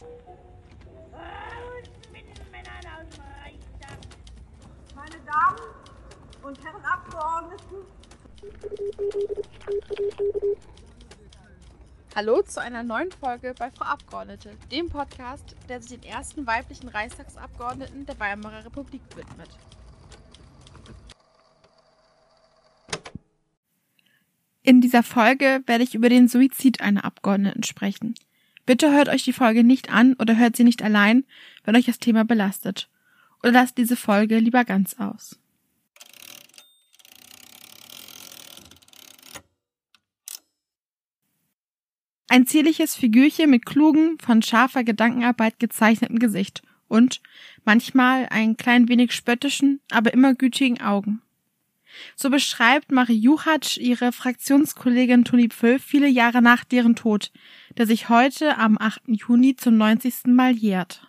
Meine Damen und Herren Abgeordneten. Hallo zu einer neuen Folge bei Frau Abgeordnete, dem Podcast, der sich den ersten weiblichen Reichstagsabgeordneten der Weimarer Republik widmet. In dieser Folge werde ich über den Suizid einer Abgeordneten sprechen. Bitte hört euch die Folge nicht an oder hört sie nicht allein, wenn euch das Thema belastet. Oder lasst diese Folge lieber ganz aus. Ein zierliches Figürchen mit klugen, von scharfer Gedankenarbeit gezeichneten Gesicht und manchmal ein klein wenig spöttischen, aber immer gütigen Augen. So beschreibt Marie Juchatsch ihre Fraktionskollegin Toni Pfülf viele Jahre nach deren Tod, der sich heute am 8. Juni zum 90. Mal jährt.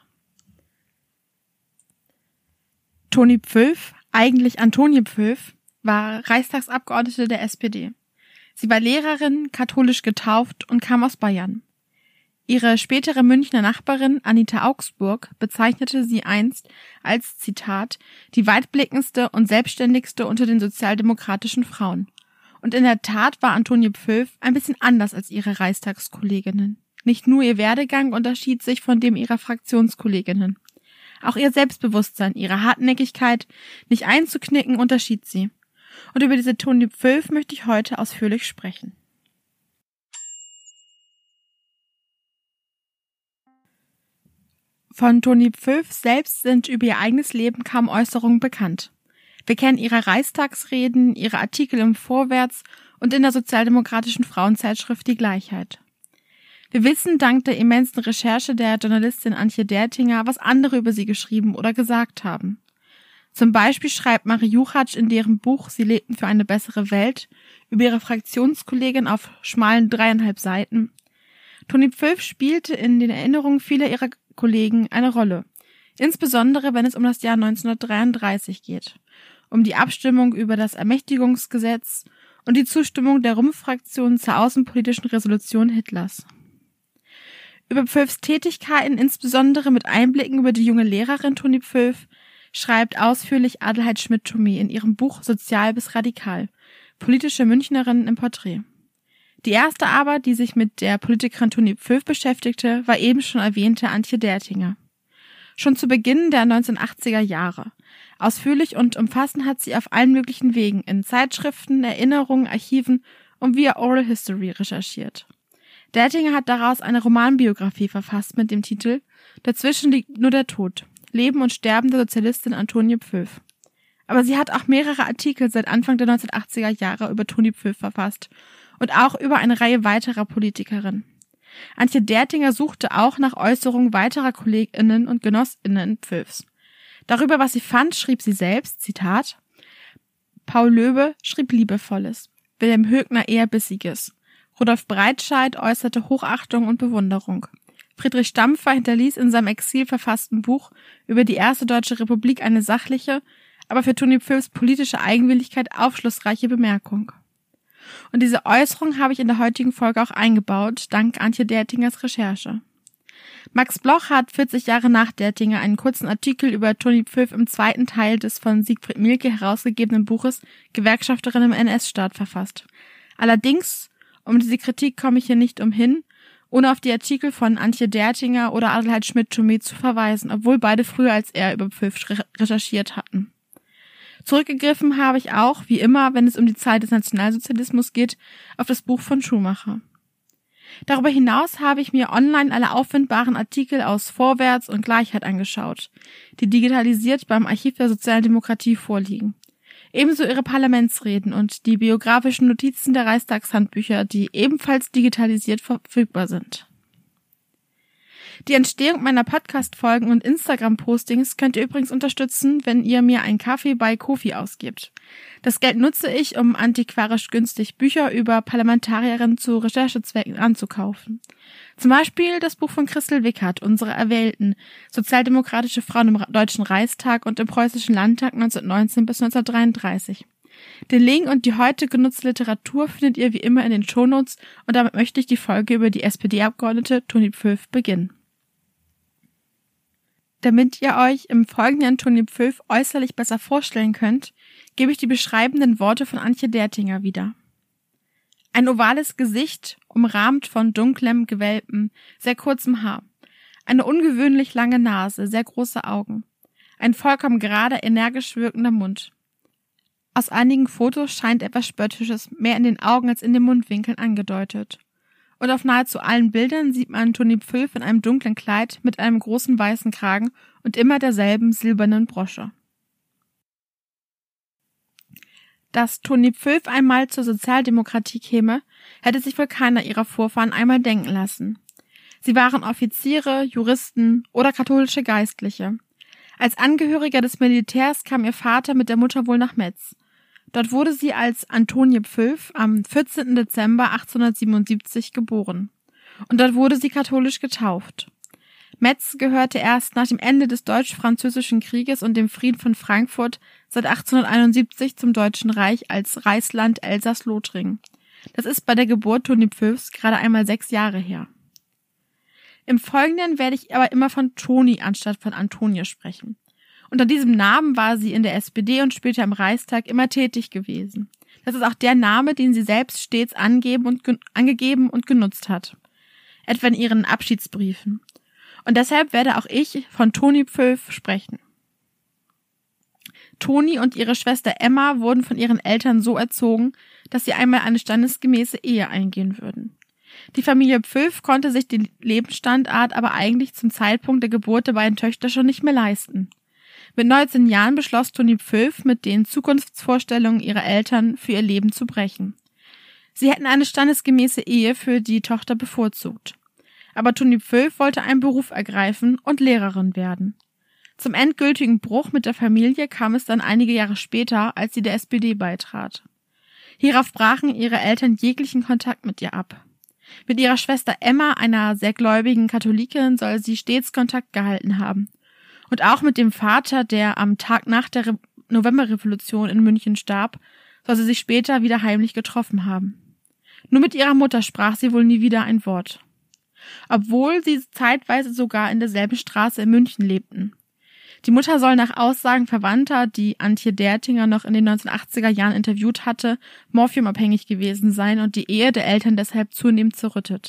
Toni Pfülf, eigentlich Antonie Pfülf, war Reichstagsabgeordnete der SPD. Sie war Lehrerin, katholisch getauft und kam aus Bayern. Ihre spätere Münchner Nachbarin Anita Augsburg bezeichnete sie einst als, Zitat, die weitblickendste und selbstständigste unter den sozialdemokratischen Frauen. Und in der Tat war Antonie Pfülf ein bisschen anders als ihre Reichstagskolleginnen. Nicht nur ihr Werdegang unterschied sich von dem ihrer Fraktionskolleginnen. Auch ihr Selbstbewusstsein, ihre Hartnäckigkeit, nicht einzuknicken, unterschied sie. Und über diese Toni Pfülf möchte ich heute ausführlich sprechen. Von Toni Pfülf selbst sind über ihr eigenes Leben kaum Äußerungen bekannt. Wir kennen ihre Reichstagsreden, ihre Artikel im Vorwärts und in der sozialdemokratischen Frauenzeitschrift Die Gleichheit. Wir wissen dank der immensen Recherche der Journalistin Antje Dertinger, was andere über sie geschrieben oder gesagt haben. Zum Beispiel schreibt Marie Juchatsch in deren Buch Sie lebten für eine bessere Welt über ihre Fraktionskollegin auf schmalen 3,5 Seiten. Toni Pfülf spielte in den Erinnerungen vieler ihrer Kollegen eine Rolle, insbesondere wenn es um das Jahr 1933 geht, um die Abstimmung über das Ermächtigungsgesetz und die Zustimmung der Rumpffraktion zur außenpolitischen Resolution Hitlers. Über Pfülfs Tätigkeiten, insbesondere mit Einblicken über die junge Lehrerin Toni Pfülf, schreibt ausführlich Adelheid Schmidt-Thomé in ihrem Buch Sozial bis radikal, politische Münchnerinnen im Porträt. Die erste Arbeit, die sich mit der Politikerin Toni Pfülf beschäftigte, war eben schon erwähnte Antje Dertinger. Schon zu Beginn der 1980er Jahre. Ausführlich und umfassend hat sie auf allen möglichen Wegen in Zeitschriften, Erinnerungen, Archiven und via Oral History recherchiert. Dertinger hat daraus eine Romanbiografie verfasst mit dem Titel Dazwischen liegt nur der Tod. Leben und Sterben der Sozialistin Antonie Pfülf. Aber sie hat auch mehrere Artikel seit Anfang der 1980er Jahre über Toni Pfülf verfasst und auch über eine Reihe weiterer Politikerinnen. Antje Dertinger suchte auch nach Äußerungen weiterer KollegInnen und GenossInnen Pfülfs. Darüber, was sie fand, schrieb sie selbst, Zitat, Paul Löbe schrieb Liebevolles, Wilhelm Högner eher Bissiges. Rudolf Breitscheid äußerte Hochachtung und Bewunderung. Friedrich Stampfer hinterließ in seinem Exil verfassten Buch über die erste Deutsche Republik eine sachliche, aber für Toni Pfülfs politische Eigenwilligkeit aufschlussreiche Bemerkung. Und diese Äußerung habe ich in der heutigen Folge auch eingebaut, dank Antje Dertingers Recherche. Max Bloch hat 40 Jahre nach Dertinger einen kurzen Artikel über Toni Pfülf im zweiten Teil des von Siegfried Mielke herausgegebenen Buches Gewerkschafterin im NS-Staat verfasst. Allerdings, um diese Kritik komme ich hier nicht umhin, ohne auf die Artikel von Antje Dertinger oder Adelheid Schmidt-Thomé zu verweisen, obwohl beide früher als er über Pfülf recherchiert hatten. Zurückgegriffen habe ich auch, wie immer, wenn es um die Zeit des Nationalsozialismus geht, auf das Buch von Schumacher. Darüber hinaus habe ich mir online alle auffindbaren Artikel aus Vorwärts und Gleichheit angeschaut, die digitalisiert beim Archiv der Sozialdemokratie vorliegen. Ebenso ihre Parlamentsreden und die biografischen Notizen der Reichstagshandbücher, die ebenfalls digitalisiert verfügbar sind. Die Entstehung meiner Podcast-Folgen und Instagram-Postings könnt ihr übrigens unterstützen, wenn ihr mir einen Kaffee bei Ko-fi ausgebt. Das Geld nutze ich, um antiquarisch günstig Bücher über Parlamentarierinnen zu Recherchezwecken anzukaufen. Zum Beispiel das Buch von Christel Wickert, Unsere Erwählten, sozialdemokratische Frauen im Deutschen Reichstag und im Preußischen Landtag 1919 bis 1933. Den Link und die heute genutzte Literatur findet ihr wie immer in den Shownotes und damit möchte ich die Folge über die SPD-Abgeordnete Toni Pfülf beginnen. Damit ihr euch im Folgenden Toni Pfülf äußerlich besser vorstellen könnt, gebe ich die beschreibenden Worte von Antje Dertinger wieder. Ein ovales Gesicht, umrahmt von dunklem, gewelltem, sehr kurzem Haar. Eine ungewöhnlich lange Nase, sehr große Augen. Ein vollkommen gerader, energisch wirkender Mund. Aus einigen Fotos scheint etwas Spöttisches mehr in den Augen als in den Mundwinkeln angedeutet. Und auf nahezu allen Bildern sieht man Toni Pfülf in einem dunklen Kleid mit einem großen weißen Kragen und immer derselben silbernen Brosche. Dass Toni Pfülf einmal zur Sozialdemokratie käme, hätte sich wohl keiner ihrer Vorfahren einmal denken lassen. Sie waren Offiziere, Juristen oder katholische Geistliche. Als Angehöriger des Militärs kam ihr Vater mit der Mutter wohl nach Metz. Dort wurde sie als Antonie Pfülf am 14. Dezember 1877 geboren. Und dort wurde sie katholisch getauft. Metz gehörte erst nach dem Ende des Deutsch-Französischen Krieges und dem Frieden von Frankfurt seit 1871 zum Deutschen Reich als Reichsland Elsass-Lothringen. Das ist bei der Geburt Toni Pfülfs gerade einmal 6 Jahre her. Im Folgenden werde ich aber immer von Toni anstatt von Antonie sprechen. Unter diesem Namen war sie in der SPD und später im Reichstag immer tätig gewesen. Das ist auch der Name, den sie selbst stets angegeben und genutzt hat. Etwa in ihren Abschiedsbriefen. Und deshalb werde auch ich von Toni Pfülf sprechen. Toni und ihre Schwester Emma wurden von ihren Eltern so erzogen, dass sie einmal eine standesgemäße Ehe eingehen würden. Die Familie Pfülf konnte sich den Lebensstandard aber eigentlich zum Zeitpunkt der Geburt der beiden Töchter schon nicht mehr leisten. Mit 19 Jahren beschloss Toni Pfülf, mit den Zukunftsvorstellungen ihrer Eltern für ihr Leben zu brechen. Sie hätten eine standesgemäße Ehe für die Tochter bevorzugt. Aber Toni Pfülf wollte einen Beruf ergreifen und Lehrerin werden. Zum endgültigen Bruch mit der Familie kam es dann einige Jahre später, als sie der SPD beitrat. Hierauf brachen ihre Eltern jeglichen Kontakt mit ihr ab. Mit ihrer Schwester Emma, einer sehr gläubigen Katholikin, soll sie stets Kontakt gehalten haben. Und auch mit dem Vater, der am Tag nach der Novemberrevolution in München starb, soll sie sich später wieder heimlich getroffen haben. Nur mit ihrer Mutter sprach sie wohl nie wieder ein Wort. Obwohl sie zeitweise sogar in derselben Straße in München lebten. Die Mutter soll nach Aussagen Verwandter, die Antje Dertinger noch in den 1980er Jahren interviewt hatte, morphiumabhängig gewesen sein und die Ehe der Eltern deshalb zunehmend zerrüttet.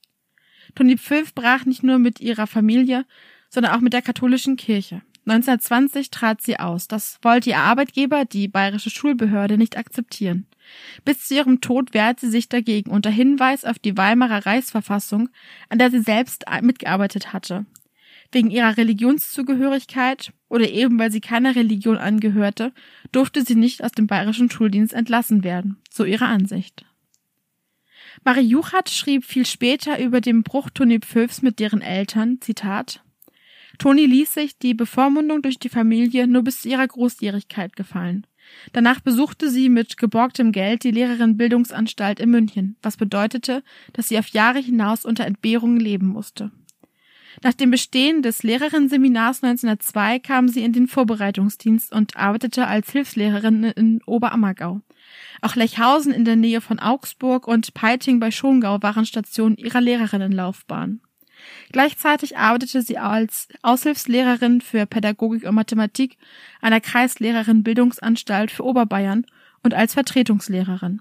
Toni Pfülf brach nicht nur mit ihrer Familie, sondern auch mit der katholischen Kirche. 1920 trat sie aus. Das wollte ihr Arbeitgeber, die Bayerische Schulbehörde, nicht akzeptieren. Bis zu ihrem Tod wehrte sie sich dagegen unter Hinweis auf die Weimarer Reichsverfassung, an der sie selbst mitgearbeitet hatte. Wegen ihrer Religionszugehörigkeit oder eben weil sie keiner Religion angehörte, durfte sie nicht aus dem bayerischen Schuldienst entlassen werden, so ihre Ansicht. Marie Juchat schrieb viel später über den Bruch Toni Pfülfs mit deren Eltern, Zitat: Toni ließ sich die Bevormundung durch die Familie nur bis zu ihrer Großjährigkeit gefallen. Danach besuchte sie mit geborgtem Geld die Lehrerinnenbildungsanstalt in München, was bedeutete, dass sie auf Jahre hinaus unter Entbehrungen leben musste. Nach dem Bestehen des Lehrerinnenseminars 1902 kam sie in den Vorbereitungsdienst und arbeitete als Hilfslehrerin in Oberammergau. Auch Lechhausen in der Nähe von Augsburg und Peiting bei Schongau waren Stationen ihrer Lehrerinnenlaufbahn. Gleichzeitig arbeitete sie als Aushilfslehrerin für Pädagogik und Mathematik an der Kreislehrerin-Bildungsanstalt für Oberbayern und als Vertretungslehrerin.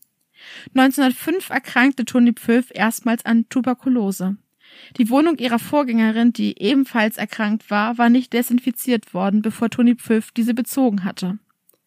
1905 erkrankte Toni Pfülf erstmals an Tuberkulose. Die Wohnung ihrer Vorgängerin, die ebenfalls erkrankt war nicht desinfiziert worden, bevor Toni Pfülf diese bezogen hatte.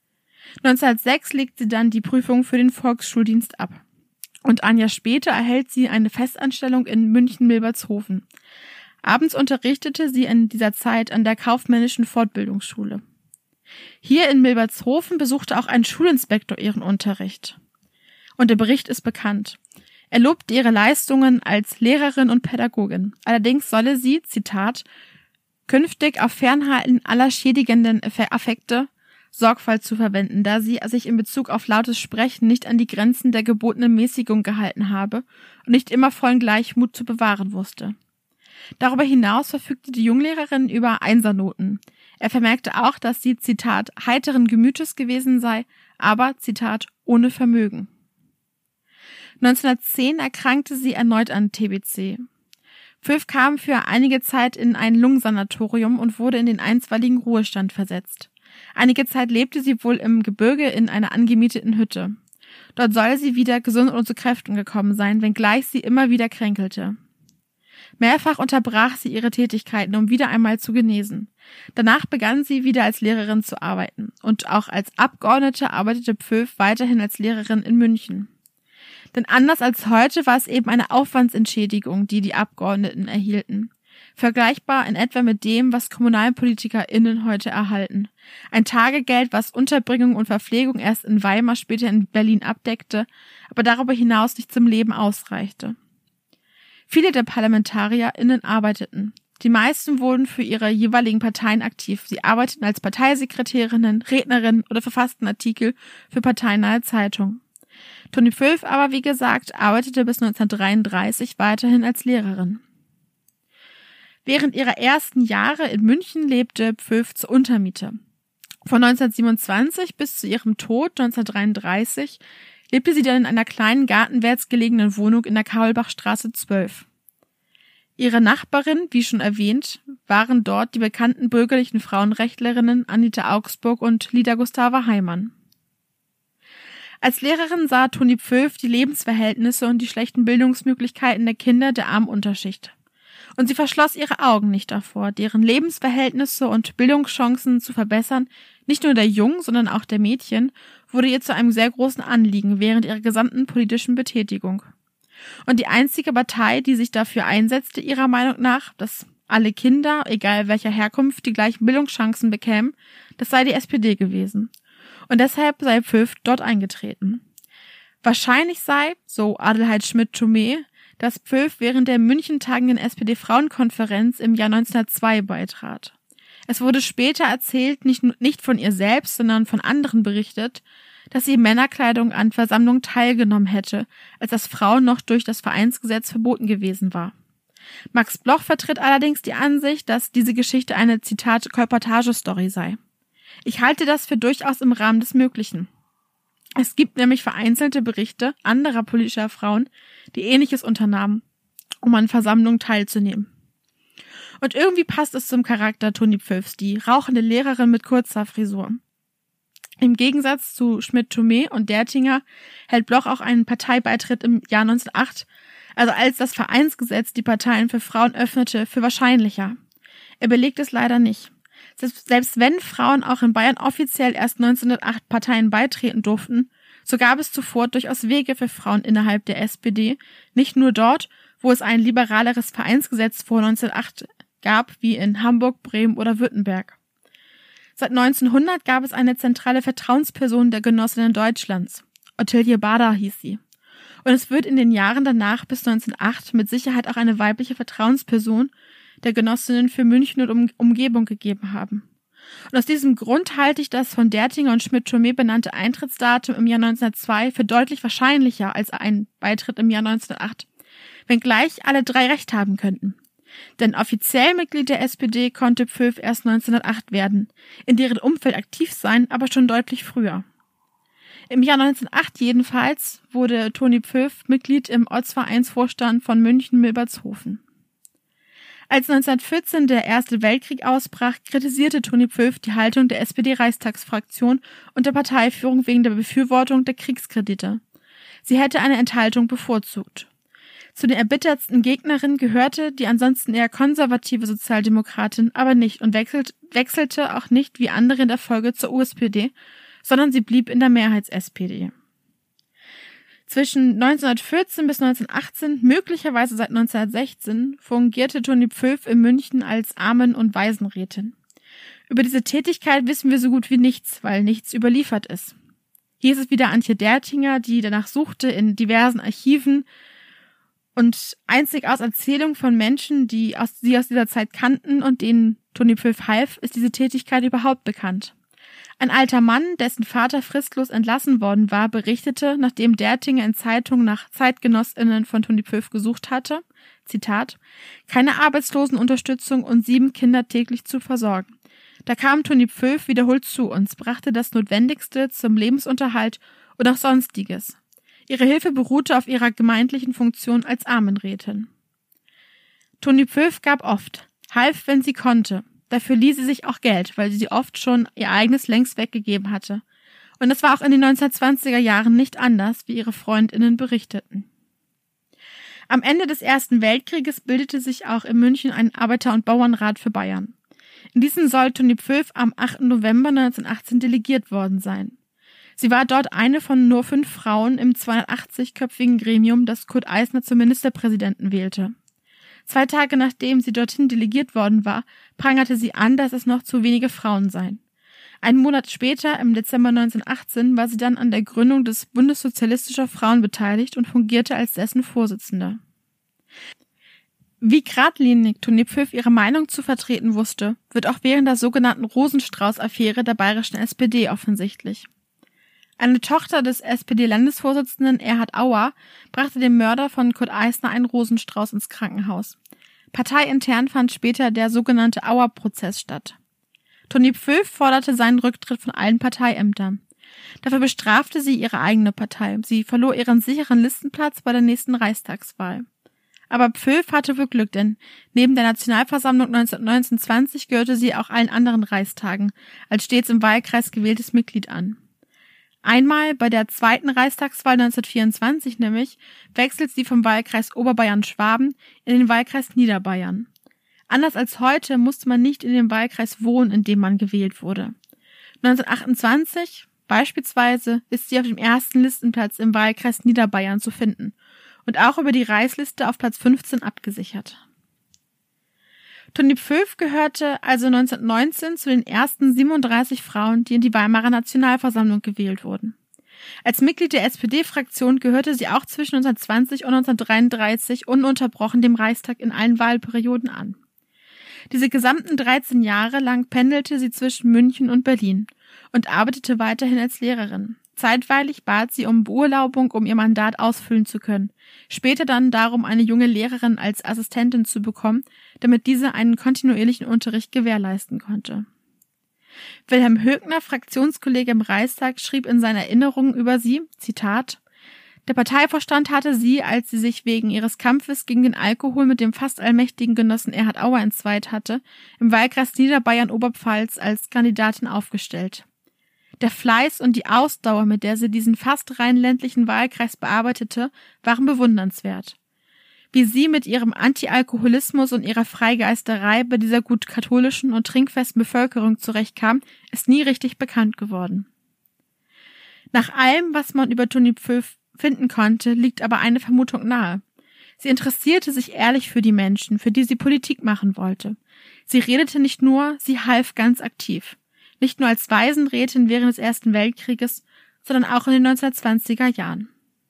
1906 legt sie dann die Prüfung für den Volksschuldienst ab. Und ein Jahr später erhält sie eine Festanstellung in München-Milbertshofen. Abends unterrichtete sie in dieser Zeit an der kaufmännischen Fortbildungsschule. Hier in Milbertshofen besuchte auch ein Schulinspektor ihren Unterricht. Und der Bericht ist bekannt. Er lobte ihre Leistungen als Lehrerin und Pädagogin. Allerdings solle sie, Zitat, künftig auf Fernhalten aller schädigenden Affekte Sorgfalt zu verwenden, da sie sich in Bezug auf lautes Sprechen nicht an die Grenzen der gebotenen Mäßigung gehalten habe und nicht immer vollen Gleichmut zu bewahren wusste. Darüber hinaus verfügte die Junglehrerin über Einsernoten. Er vermerkte auch, dass sie, Zitat, heiteren Gemütes gewesen sei, aber, Zitat, ohne Vermögen. 1910 erkrankte sie erneut an TBC. Pföff kam für einige Zeit in ein Lungensanatorium und wurde in den einstweiligen Ruhestand versetzt. Einige Zeit lebte sie wohl im Gebirge in einer angemieteten Hütte. Dort soll sie wieder gesund und zu Kräften gekommen sein, wenngleich sie immer wieder kränkelte. Mehrfach unterbrach sie ihre Tätigkeiten, um wieder einmal zu genesen. Danach begann sie wieder als Lehrerin zu arbeiten. Und auch als Abgeordnete arbeitete Pföff weiterhin als Lehrerin in München. Denn anders als heute war es eben eine Aufwandsentschädigung, die die Abgeordneten erhielten. Vergleichbar in etwa mit dem, was KommunalpolitikerInnen heute erhalten. Ein Tagegeld, was Unterbringung und Verpflegung erst in Weimar, später in Berlin abdeckte, aber darüber hinaus nicht zum Leben ausreichte. Viele der ParlamentarierInnen arbeiteten. Die meisten wurden für ihre jeweiligen Parteien aktiv. Sie arbeiteten als Parteisekretärinnen, Rednerinnen oder verfassten Artikel für parteinahe Zeitungen. Toni Pföff aber, wie gesagt, arbeitete bis 1933 weiterhin als Lehrerin. Während ihrer ersten Jahre in München lebte Pföff zur Untermiete. Von 1927 bis zu ihrem Tod 1933 lebte sie dann in einer kleinen gartenwärts gelegenen Wohnung in der Kaulbachstraße 12. Ihre Nachbarin, wie schon erwähnt, waren dort die bekannten bürgerlichen Frauenrechtlerinnen Anita Augsburg und Lida Gustava Heimann. Als Lehrerin sah Toni Pföff die Lebensverhältnisse und die schlechten Bildungsmöglichkeiten der Kinder der armen Unterschicht. Und sie verschloss ihre Augen nicht davor, deren Lebensverhältnisse und Bildungschancen zu verbessern. Nicht nur der Jungen, sondern auch der Mädchen wurde ihr zu einem sehr großen Anliegen während ihrer gesamten politischen Betätigung. Und die einzige Partei, die sich dafür einsetzte, ihrer Meinung nach, dass alle Kinder, egal welcher Herkunft, die gleichen Bildungschancen bekämen, das sei die SPD gewesen. Und deshalb sei Pföff dort eingetreten. Wahrscheinlich sei, so Adelheid Schmidt-Thomé, dass Pföff während der München tagenden SPD-Frauenkonferenz im Jahr 1902 beitrat. Es wurde später erzählt, nicht von ihr selbst, sondern von anderen berichtet, dass sie in Männerkleidung an Versammlungen teilgenommen hätte, als das Frauen noch durch das Vereinsgesetz verboten gewesen war. Max Bloch vertritt allerdings die Ansicht, dass diese Geschichte eine, Zitat, Kolportagestory sei. Ich halte das für durchaus im Rahmen des Möglichen. Es gibt nämlich vereinzelte Berichte anderer politischer Frauen, die Ähnliches unternahmen, um an Versammlungen teilzunehmen. Und irgendwie passt es zum Charakter Toni Pföffs, die rauchende Lehrerin mit kurzer Frisur. Im Gegensatz zu Schmidt-Thomé und Dertinger hält Bloch auch einen Parteibeitritt im Jahr 1908, also als das Vereinsgesetz die Parteien für Frauen öffnete, für wahrscheinlicher. Er belegt es leider nicht. Selbst wenn Frauen auch in Bayern offiziell erst 1908 Parteien beitreten durften, so gab es zuvor durchaus Wege für Frauen innerhalb der SPD, nicht nur dort, wo es ein liberaleres Vereinsgesetz vor 1908 gab, wie in Hamburg, Bremen oder Württemberg. Seit 1900 gab es eine zentrale Vertrauensperson der Genossinnen Deutschlands. Ottilie Bader hieß sie. Und es wird in den Jahren danach bis 1908 mit Sicherheit auch eine weibliche Vertrauensperson der Genossinnen für München und Umgebung gegeben haben. Und aus diesem Grund halte ich das von Dertinger und Schmidt-Thomé benannte Eintrittsdatum im Jahr 1902 für deutlich wahrscheinlicher als ein Beitritt im Jahr 1908, wenngleich alle drei recht haben könnten. Denn offiziell Mitglied der SPD konnte Pföff erst 1908 werden, in deren Umfeld aktiv sein, aber schon deutlich früher. Im Jahr 1908 jedenfalls wurde Toni Pföff Mitglied im Ortsvereinsvorstand von München-Milbertshofen. Als 1914 der Erste Weltkrieg ausbrach, kritisierte Toni Pföff die Haltung der SPD-Reichstagsfraktion und der Parteiführung wegen der Befürwortung der Kriegskredite. Sie hätte eine Enthaltung bevorzugt. Zu den erbittertsten Gegnerinnen gehörte die ansonsten eher konservative Sozialdemokratin aber nicht und wechselte auch nicht wie andere in der Folge zur USPD, sondern sie blieb in der Mehrheits-SPD. Zwischen 1914 bis 1918, möglicherweise seit 1916, fungierte Toni Pföff in München als Armen- und Waisenrätin. Über diese Tätigkeit wissen wir so gut wie nichts, weil nichts überliefert ist. Hier ist es wieder Antje Dertinger, die danach suchte in diversen Archiven und einzig aus Erzählungen von Menschen, die sie aus dieser Zeit kannten und denen Toni Pföff half, ist diese Tätigkeit überhaupt bekannt. Ein alter Mann, dessen Vater fristlos entlassen worden war, berichtete, nachdem Dertinger in Zeitungen nach ZeitgenossInnen von Toni Pföff gesucht hatte, Zitat, keine Arbeitslosenunterstützung und 7 Kinder täglich zu versorgen. Da kam Toni Pföff wiederholt zu uns, brachte das Notwendigste zum Lebensunterhalt und auch Sonstiges. Ihre Hilfe beruhte auf ihrer gemeindlichen Funktion als Armenrätin. Toni Pföff gab oft, half, wenn sie konnte. Dafür lieh sie sich auch Geld, weil sie oft schon ihr eigenes längst weggegeben hatte. Und das war auch in den 1920er Jahren nicht anders, wie ihre FreundInnen berichteten. Am Ende des Ersten Weltkrieges bildete sich auch in München ein Arbeiter- und Bauernrat für Bayern. In diesen soll Toni Pföff am 8. November 1918 delegiert worden sein. Sie war dort eine von nur 5 Frauen im 280-köpfigen Gremium, das Kurt Eisner zum Ministerpräsidenten wählte. 2 Tage nachdem sie dorthin delegiert worden war, prangerte sie an, dass es noch zu wenige Frauen seien. Einen Monat später, im Dezember 1918, war sie dann an der Gründung des Bundes sozialistischer Frauen beteiligt und fungierte als dessen Vorsitzende. Wie geradlinig Toni Pföff ihre Meinung zu vertreten wusste, wird auch während der sogenannten Rosenstrauß-Affäre der bayerischen SPD offensichtlich. Eine Tochter des SPD-Landesvorsitzenden Erhard Auer brachte dem Mörder von Kurt Eisner einen Rosenstrauß ins Krankenhaus. Parteiintern fand später der sogenannte Auer-Prozess statt. Toni Pföff forderte seinen Rücktritt von allen Parteiämtern. Dafür bestrafte sie ihre eigene Partei. Sie verlor ihren sicheren Listenplatz bei der nächsten Reichstagswahl. Aber Pföff hatte wohl Glück, denn neben der Nationalversammlung 1919-20 gehörte sie auch allen anderen Reichstagen als stets im Wahlkreis gewähltes Mitglied an. Einmal bei der 2. Reichstagswahl 1924 nämlich wechselt sie vom Wahlkreis Oberbayern-Schwaben in den Wahlkreis Niederbayern. Anders als heute musste man nicht in dem Wahlkreis wohnen, in dem man gewählt wurde. 1928 beispielsweise ist sie auf dem ersten Listenplatz im Wahlkreis Niederbayern zu finden und auch über die Reichsliste auf Platz 15 abgesichert. Toni Pföff gehörte also 1919 zu den ersten 37 Frauen, die in die Weimarer Nationalversammlung gewählt wurden. Als Mitglied der SPD-Fraktion gehörte sie auch zwischen 1920 und 1933 ununterbrochen dem Reichstag in allen Wahlperioden an. Diese gesamten 13 Jahre lang pendelte sie zwischen München und Berlin und arbeitete weiterhin als Lehrerin. Zeitweilig bat sie um Beurlaubung, um ihr Mandat ausfüllen zu können. Später dann darum, eine junge Lehrerin als Assistentin zu bekommen, damit diese einen kontinuierlichen Unterricht gewährleisten konnte. Wilhelm Högner, Fraktionskollege im Reichstag, schrieb in seinen Erinnerungen über sie, Zitat, der Parteivorstand hatte sie, als sie sich wegen ihres Kampfes gegen den Alkohol mit dem fast allmächtigen Genossen Erhard Auer entzweit hatte, im Wahlkreis Niederbayern-Oberpfalz als Kandidatin aufgestellt. Der Fleiß und die Ausdauer, mit der sie diesen fast rein ländlichen Wahlkreis bearbeitete, waren bewundernswert. Wie sie mit ihrem Anti-Alkoholismus und ihrer Freigeisterei bei dieser gut katholischen und trinkfesten Bevölkerung zurechtkam, ist nie richtig bekannt geworden. Nach allem, was man über Toni Pföff finden konnte, liegt aber eine Vermutung nahe. Sie interessierte sich ehrlich für die Menschen, für die sie Politik machen wollte. Sie redete nicht nur, sie half ganz aktiv. Nicht nur als Waisenrätin während des Ersten Weltkrieges, sondern auch in den 1920er Jahren.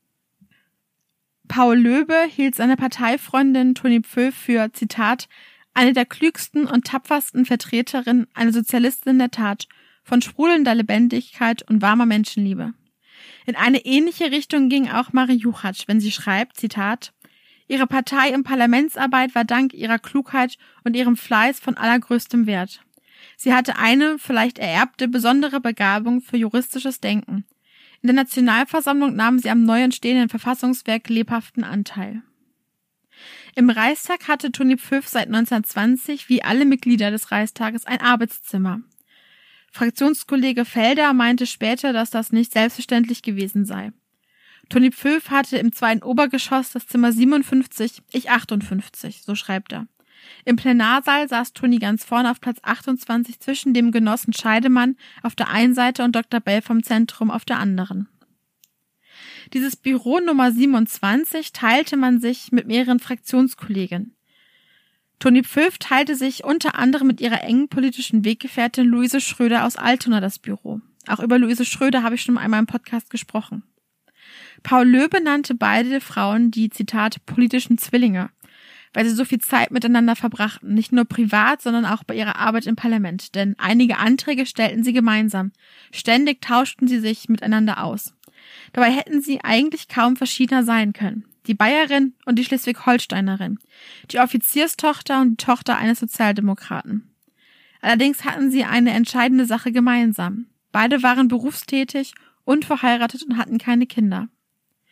Paul Löbe hielt seine Parteifreundin Toni Pföff für, Zitat, eine der klügsten und tapfersten Vertreterinnen, eine Sozialistin der Tat, von sprudelnder Lebendigkeit und warmer Menschenliebe. In eine ähnliche Richtung ging auch Marie Juchatsch, wenn sie schreibt, Zitat, ihre Partei in Parlamentsarbeit war dank ihrer Klugheit und ihrem Fleiß von allergrößtem Wert. Sie hatte eine, vielleicht ererbte, besondere Begabung für juristisches Denken. In der Nationalversammlung nahm sie am neu entstehenden Verfassungswerk lebhaften Anteil. Im Reichstag hatte Toni Pföff seit 1920, wie alle Mitglieder des Reichstages, ein Arbeitszimmer. Fraktionskollege Felder meinte später, dass das nicht selbstverständlich gewesen sei. Toni Pföff hatte im 2. Obergeschoss das Zimmer 57, ich 58, so schreibt er. Im Plenarsaal saß Toni ganz vorne auf Platz 28 zwischen dem Genossen Scheidemann auf der einen Seite und Dr. Bell vom Zentrum auf der anderen. Dieses Büro Nummer 27 teilte man sich mit mehreren Fraktionskollegen. Toni Pföff teilte sich unter anderem mit ihrer engen politischen Weggefährtin Luise Schröder aus Altona das Büro. Auch über Luise Schröder habe ich schon einmal im Podcast gesprochen. Paul Löbe nannte beide Frauen die, Zitat, politischen Zwillinge, weil sie so viel Zeit miteinander verbrachten, nicht nur privat, sondern auch bei ihrer Arbeit im Parlament, denn einige Anträge stellten sie gemeinsam. Ständig tauschten sie sich miteinander aus. Dabei hätten sie eigentlich kaum verschiedener sein können. Die Bayerin und die Schleswig-Holsteinerin, die Offizierstochter und die Tochter eines Sozialdemokraten. Allerdings hatten sie eine entscheidende Sache gemeinsam. Beide waren berufstätig, unverheiratet und hatten keine Kinder.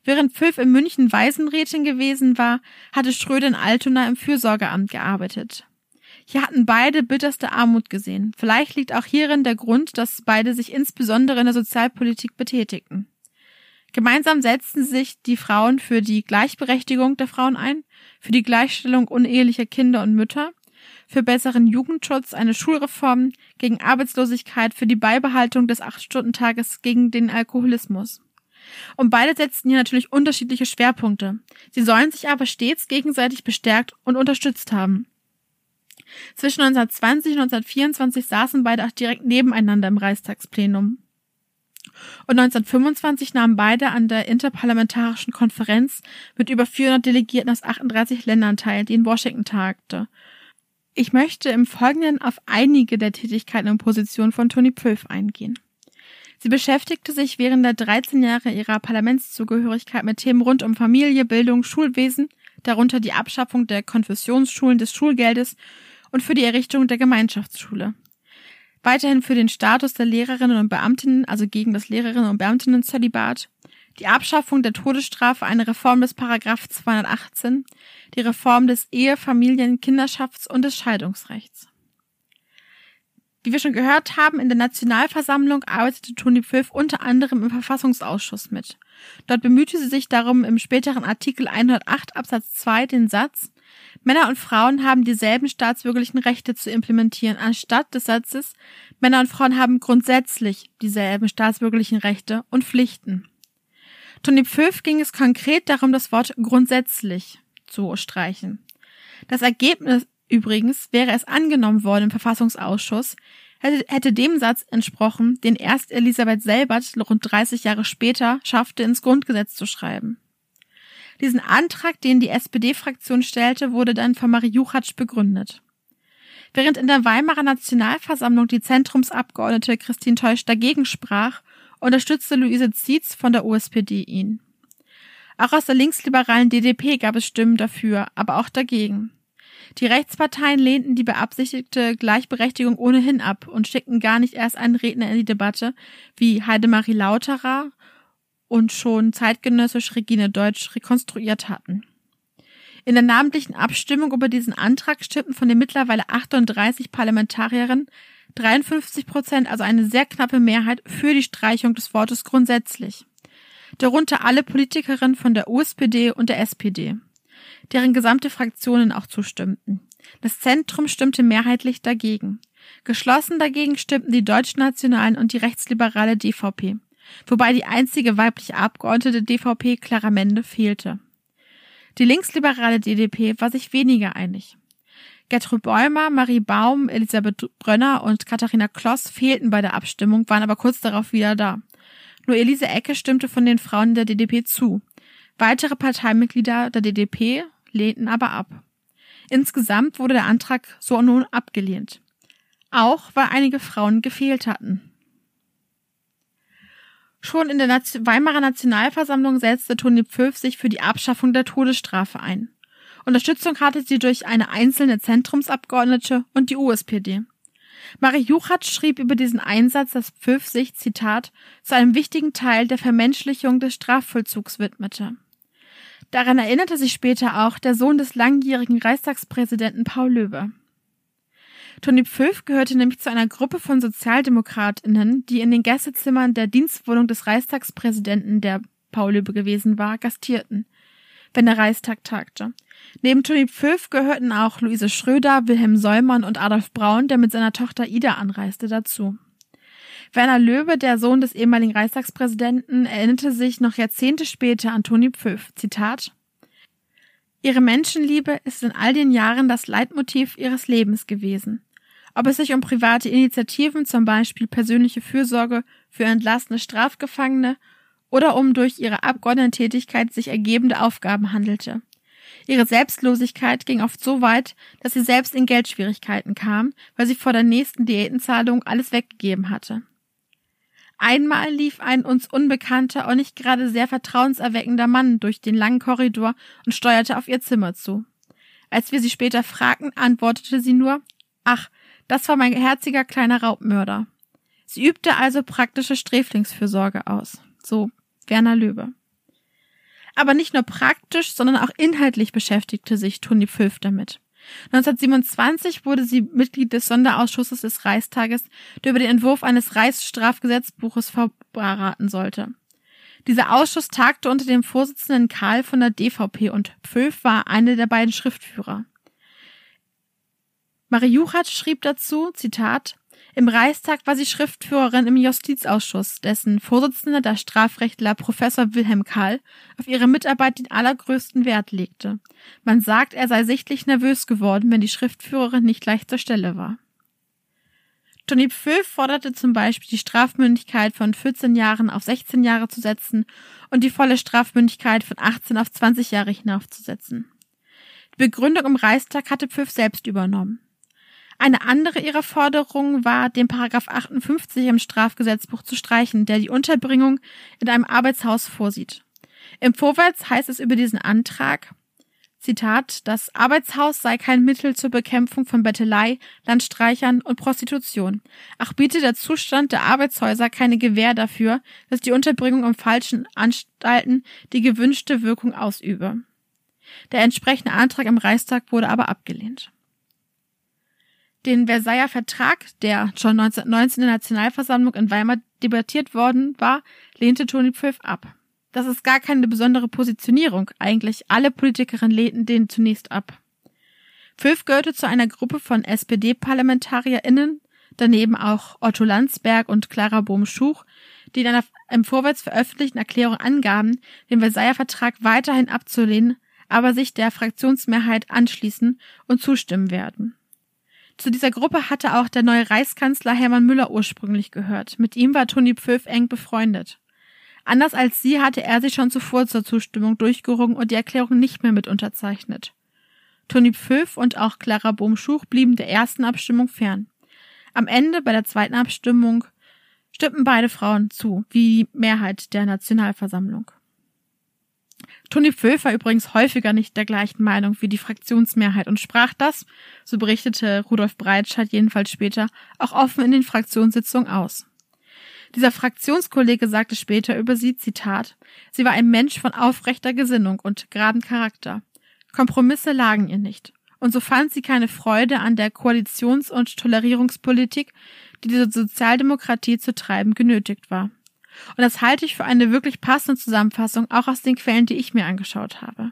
Während Pfülf in München Waisenrätin gewesen war, hatte Schröder in Altona im Fürsorgeamt gearbeitet. Hier hatten beide bitterste Armut gesehen. Vielleicht liegt auch hierin der Grund, dass beide sich insbesondere in der Sozialpolitik betätigten. Gemeinsam setzten sich die Frauen für die Gleichberechtigung der Frauen ein, für die Gleichstellung unehelicher Kinder und Mütter, für besseren Jugendschutz, eine Schulreform, gegen Arbeitslosigkeit, für die Beibehaltung des 8-Stunden-Tages, gegen den Alkoholismus. Und beide setzten hier natürlich unterschiedliche Schwerpunkte. Sie sollen sich aber stets gegenseitig bestärkt und unterstützt haben. Zwischen 1920 und 1924 saßen beide auch direkt nebeneinander im Reichstagsplenum. Und 1925 nahmen beide an der Interparlamentarischen Konferenz mit über 400 Delegierten aus 38 Ländern teil, die in Washington tagte. Ich möchte im Folgenden auf einige der Tätigkeiten und Positionen von Toni Pfülf eingehen. Sie beschäftigte sich während der 13 Jahre ihrer Parlamentszugehörigkeit mit Themen rund um Familie, Bildung, Schulwesen, darunter die Abschaffung der Konfessionsschulen, des Schulgeldes und für die Errichtung der Gemeinschaftsschule. Weiterhin für den Status der Lehrerinnen und Beamtinnen, also gegen das Lehrerinnen- und Beamtinnen-Zölibat, die Abschaffung der Todesstrafe, eine Reform des Paragraph 218, die Reform des Ehe-, Familien-, Kinderschafts- und des Scheidungsrechts. Wie wir schon gehört haben, in der Nationalversammlung arbeitete Toni Pfülf unter anderem im Verfassungsausschuss mit. Dort bemühte sie sich darum, im späteren Artikel 108 Absatz 2 den Satz „Männer und Frauen haben dieselben staatsbürgerlichen Rechte" zu implementieren, anstatt des Satzes „Männer und Frauen haben grundsätzlich dieselben staatsbürgerlichen Rechte und Pflichten". Toni Pfülf ging es konkret darum, das Wort grundsätzlich zu streichen. Das Ergebnis übrigens, wäre es angenommen worden im Verfassungsausschuss, hätte dem Satz entsprochen, den erst Elisabeth Selbert rund 30 Jahre später schaffte, ins Grundgesetz zu schreiben. Diesen Antrag, den die SPD-Fraktion stellte, wurde dann von Marie Juchatsch begründet. Während in der Weimarer Nationalversammlung die Zentrumsabgeordnete Christine Teusch dagegen sprach, unterstützte Luise Zietz von der USPD ihn. Auch aus der linksliberalen DDP gab es Stimmen dafür, aber auch dagegen. Die Rechtsparteien lehnten die beabsichtigte Gleichberechtigung ohnehin ab und schickten gar nicht erst einen Redner in die Debatte, wie Heidemarie Lauterer und schon zeitgenössisch Regine Deutsch rekonstruiert hatten. In der namentlichen Abstimmung über diesen Antrag stimmten von den mittlerweile 38 Parlamentarierinnen 53%, also eine sehr knappe Mehrheit, für die Streichung des Wortes grundsätzlich. Darunter alle Politikerinnen von der USPD und der SPD, deren gesamte Fraktionen auch zustimmten. Das Zentrum stimmte mehrheitlich dagegen. Geschlossen dagegen stimmten die Deutschnationalen und die rechtsliberale DVP, wobei die einzige weibliche Abgeordnete DVP, Clara Mende, fehlte. Die linksliberale DDP war sich weniger einig. Gertrud Bäumer, Marie Baum, Elisabeth Brönner und Katharina Kloss fehlten bei der Abstimmung, waren aber kurz darauf wieder da. Nur Elise Ecke stimmte von den Frauen der DDP zu. Weitere Parteimitglieder der DDP lehnten aber ab. Insgesamt wurde der Antrag so nun abgelehnt. Auch weil einige Frauen gefehlt hatten. Schon in der Weimarer Nationalversammlung setzte Toni Pfülf sich für die Abschaffung der Todesstrafe ein. Unterstützung hatte sie durch eine einzelne Zentrumsabgeordnete und die USPD. Marie Juchatsch schrieb über diesen Einsatz, dass Pfülf sich, Zitat, zu einem wichtigen Teil der Vermenschlichung des Strafvollzugs widmete. Daran erinnerte sich später auch der Sohn des langjährigen Reichstagspräsidenten Paul Löbe. Toni Pfülf gehörte nämlich zu einer Gruppe von SozialdemokratInnen, die in den Gästezimmern der Dienstwohnung des Reichstagspräsidenten, der Paul Löbe gewesen war, gastierten, wenn der Reichstag tagte. Neben Toni Pfülf gehörten auch Luise Schröder, Wilhelm Sollmann und Adolf Braun, der mit seiner Tochter Ida anreiste, dazu. Werner Löbe, der Sohn des ehemaligen Reichstagspräsidenten, erinnerte sich noch Jahrzehnte später an Toni Pfülf, Zitat: „Ihre Menschenliebe ist in all den Jahren das Leitmotiv ihres Lebens gewesen. Ob es sich um private Initiativen, zum Beispiel persönliche Fürsorge für entlassene Strafgefangene oder um durch ihre Abgeordnetentätigkeit sich ergebende Aufgaben handelte. Ihre Selbstlosigkeit ging oft so weit, dass sie selbst in Geldschwierigkeiten kam, weil sie vor der nächsten Diätenzahlung alles weggegeben hatte. Einmal lief ein uns unbekannter und nicht gerade sehr vertrauenserweckender Mann durch den langen Korridor und steuerte auf ihr Zimmer zu. Als wir sie später fragten, antwortete sie nur: »Ach, das war mein herziger kleiner Raubmörder.« Sie übte also praktische Sträflingsfürsorge aus. So Werner Löbe. Aber nicht nur praktisch, sondern auch inhaltlich beschäftigte sich Toni Pfülf damit. 1927 wurde sie Mitglied des Sonderausschusses des Reichstages, der über den Entwurf eines Reichsstrafgesetzbuches vorberaten sollte. Dieser Ausschuss tagte unter dem Vorsitzenden Karl von der DVP und Pfülf war eine der beiden Schriftführer. Marie Juchatsch schrieb dazu, Zitat, im Reichstag war sie Schriftführerin im Justizausschuss, dessen Vorsitzender, der Strafrechtler Professor Wilhelm Kahl, auf ihre Mitarbeit den allergrößten Wert legte. Man sagt, er sei sichtlich nervös geworden, wenn die Schriftführerin nicht gleich zur Stelle war. Toni Pfülf forderte zum Beispiel, die Strafmündigkeit von 14 Jahren auf 16 Jahre zu setzen und die volle Strafmündigkeit von 18 auf 20 Jahre hinaufzusetzen. Die Begründung im Reichstag hatte Pfülf selbst übernommen. Eine andere ihrer Forderungen war, den Paragraph 58 im Strafgesetzbuch zu streichen, der die Unterbringung in einem Arbeitshaus vorsieht. Im Vorwärts heißt es über diesen Antrag, Zitat, das Arbeitshaus sei kein Mittel zur Bekämpfung von Bettelei, Landstreichern und Prostitution. Ach, biete der Zustand der Arbeitshäuser keine Gewähr dafür, dass die Unterbringung in falschen Anstalten die gewünschte Wirkung ausübe. Der entsprechende Antrag im Reichstag wurde aber abgelehnt. Den Versailler Vertrag, der schon 1919 in der Nationalversammlung in Weimar debattiert worden war, lehnte Toni Pfülf ab. Das ist gar keine besondere Positionierung. Eigentlich alle Politikerinnen lehnten den zunächst ab. Pfülf gehörte zu einer Gruppe von SPD-ParlamentarierInnen, daneben auch Otto Landsberg und Clara Bohm-Schuch, die in einer im Vorwärts veröffentlichten Erklärung angaben, den Versailler Vertrag weiterhin abzulehnen, aber sich der Fraktionsmehrheit anschließen und zustimmen werden. Zu dieser Gruppe hatte auch der neue Reichskanzler Hermann Müller ursprünglich gehört. Mit ihm war Toni Pfülf eng befreundet. Anders als sie hatte er sich schon zuvor zur Zustimmung durchgerungen und die Erklärung nicht mehr mit unterzeichnet. Toni Pfülf und auch Clara Bohm-Schuch blieben der ersten Abstimmung fern. Am Ende, bei der zweiten Abstimmung, stimmten beide Frauen zu, wie die Mehrheit der Nationalversammlung. Toni Pfülf war übrigens häufiger nicht der gleichen Meinung wie die Fraktionsmehrheit und sprach das, so berichtete Rudolf Breitscheid jedenfalls später, auch offen in den Fraktionssitzungen aus. Dieser Fraktionskollege sagte später über sie, Zitat, sie war ein Mensch von aufrechter Gesinnung und geradem Charakter. Kompromisse lagen ihr nicht. Und so fand sie keine Freude an der Koalitions- und Tolerierungspolitik, die die Sozialdemokratie zu treiben genötigt war. Und das halte ich für eine wirklich passende Zusammenfassung, auch aus den Quellen, die ich mir angeschaut habe.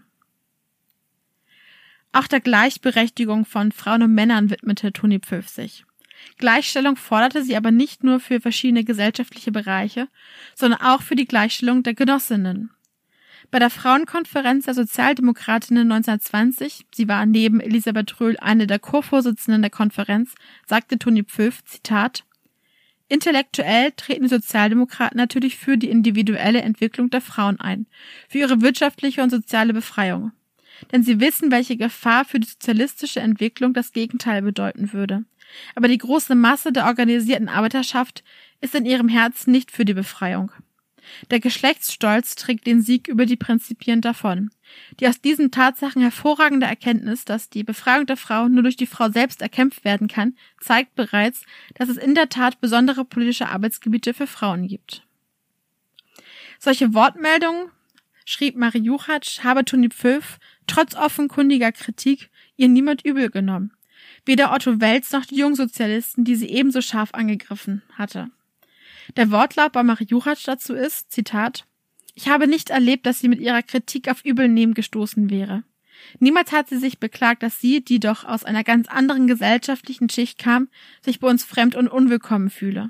Auch der Gleichberechtigung von Frauen und Männern widmete Toni Pfülf sich. Gleichstellung forderte sie aber nicht nur für verschiedene gesellschaftliche Bereiche, sondern auch für die Gleichstellung der Genossinnen. Bei der Frauenkonferenz der Sozialdemokratinnen 1920, sie war neben Elisabeth Röhl eine der Co-Vorsitzenden der Konferenz, sagte Toni Pfülf, Zitat, intellektuell treten die Sozialdemokraten natürlich für die individuelle Entwicklung der Frauen ein, für ihre wirtschaftliche und soziale Befreiung. Denn sie wissen, welche Gefahr für die sozialistische Entwicklung das Gegenteil bedeuten würde. Aber die große Masse der organisierten Arbeiterschaft ist in ihrem Herzen nicht für die Befreiung. Der Geschlechtsstolz trägt den Sieg über die Prinzipien davon. Die aus diesen Tatsachen hervorragende Erkenntnis, dass die Befreiung der Frau nur durch die Frau selbst erkämpft werden kann, zeigt bereits, dass es in der Tat besondere politische Arbeitsgebiete für Frauen gibt. Solche Wortmeldungen, schrieb Marie Juchatsch, habe Toni Pfülf trotz offenkundiger Kritik ihr niemand übel genommen. Weder Otto Welz noch die Jungsozialisten, die sie ebenso scharf angegriffen hatte. Der Wortlaut bei Marie Juchatsch dazu ist, Zitat, ich habe nicht erlebt, dass sie mit ihrer Kritik auf Übelnehmen gestoßen wäre. Niemals hat sie sich beklagt, dass sie, die doch aus einer ganz anderen gesellschaftlichen Schicht kam, sich bei uns fremd und unwillkommen fühle.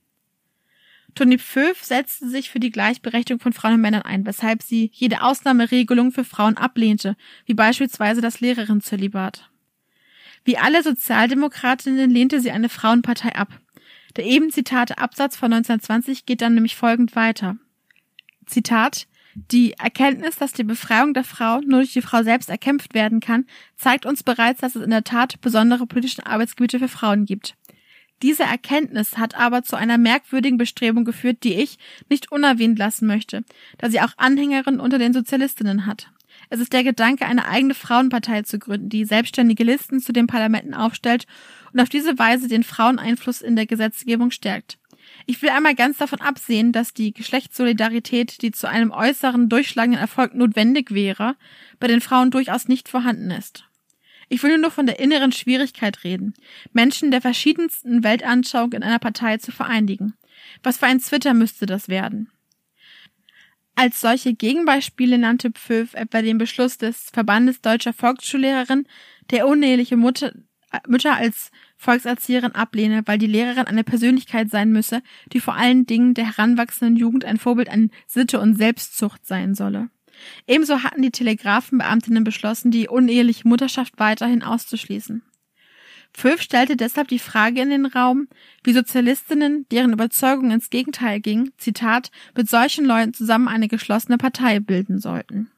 Toni Pfülf setzte sich für die Gleichberechtigung von Frauen und Männern ein, weshalb sie jede Ausnahmeregelung für Frauen ablehnte, wie beispielsweise das Lehrerinnenzölibat. Wie alle Sozialdemokratinnen lehnte sie eine Frauenpartei ab. Der eben zitierte Absatz von 1920 geht dann nämlich folgend weiter. Zitat, die Erkenntnis, dass die Befreiung der Frau nur durch die Frau selbst erkämpft werden kann, zeigt uns bereits, dass es in der Tat besondere politische Arbeitsgebiete für Frauen gibt. Diese Erkenntnis hat aber zu einer merkwürdigen Bestrebung geführt, die ich nicht unerwähnt lassen möchte, da sie auch Anhängerinnen unter den Sozialistinnen hat. Es ist der Gedanke, eine eigene Frauenpartei zu gründen, die selbstständige Listen zu den Parlamenten aufstellt und auf diese Weise den Fraueneinfluss in der Gesetzgebung stärkt. Ich will einmal ganz davon absehen, dass die Geschlechtssolidarität, die zu einem äußeren, durchschlagenden Erfolg notwendig wäre, bei den Frauen durchaus nicht vorhanden ist. Ich will nur von der inneren Schwierigkeit reden, Menschen der verschiedensten Weltanschauung in einer Partei zu vereinigen. Was für ein Twitter müsste das werden? Als solche Gegenbeispiele nannte Pföf etwa den Beschluss des Verbandes deutscher Volksschullehrerinnen, der uneheliche Mütter als Volkserzieherin ablehne, weil die Lehrerin eine Persönlichkeit sein müsse, die vor allen Dingen der heranwachsenden Jugend ein Vorbild an Sitte und Selbstzucht sein solle. Ebenso hatten die Telegrafenbeamtinnen beschlossen, die uneheliche Mutterschaft weiterhin auszuschließen. Pföf stellte deshalb die Frage in den Raum, wie Sozialistinnen, deren Überzeugung ins Gegenteil ging, Zitat, mit solchen Leuten zusammen eine geschlossene Partei bilden sollten.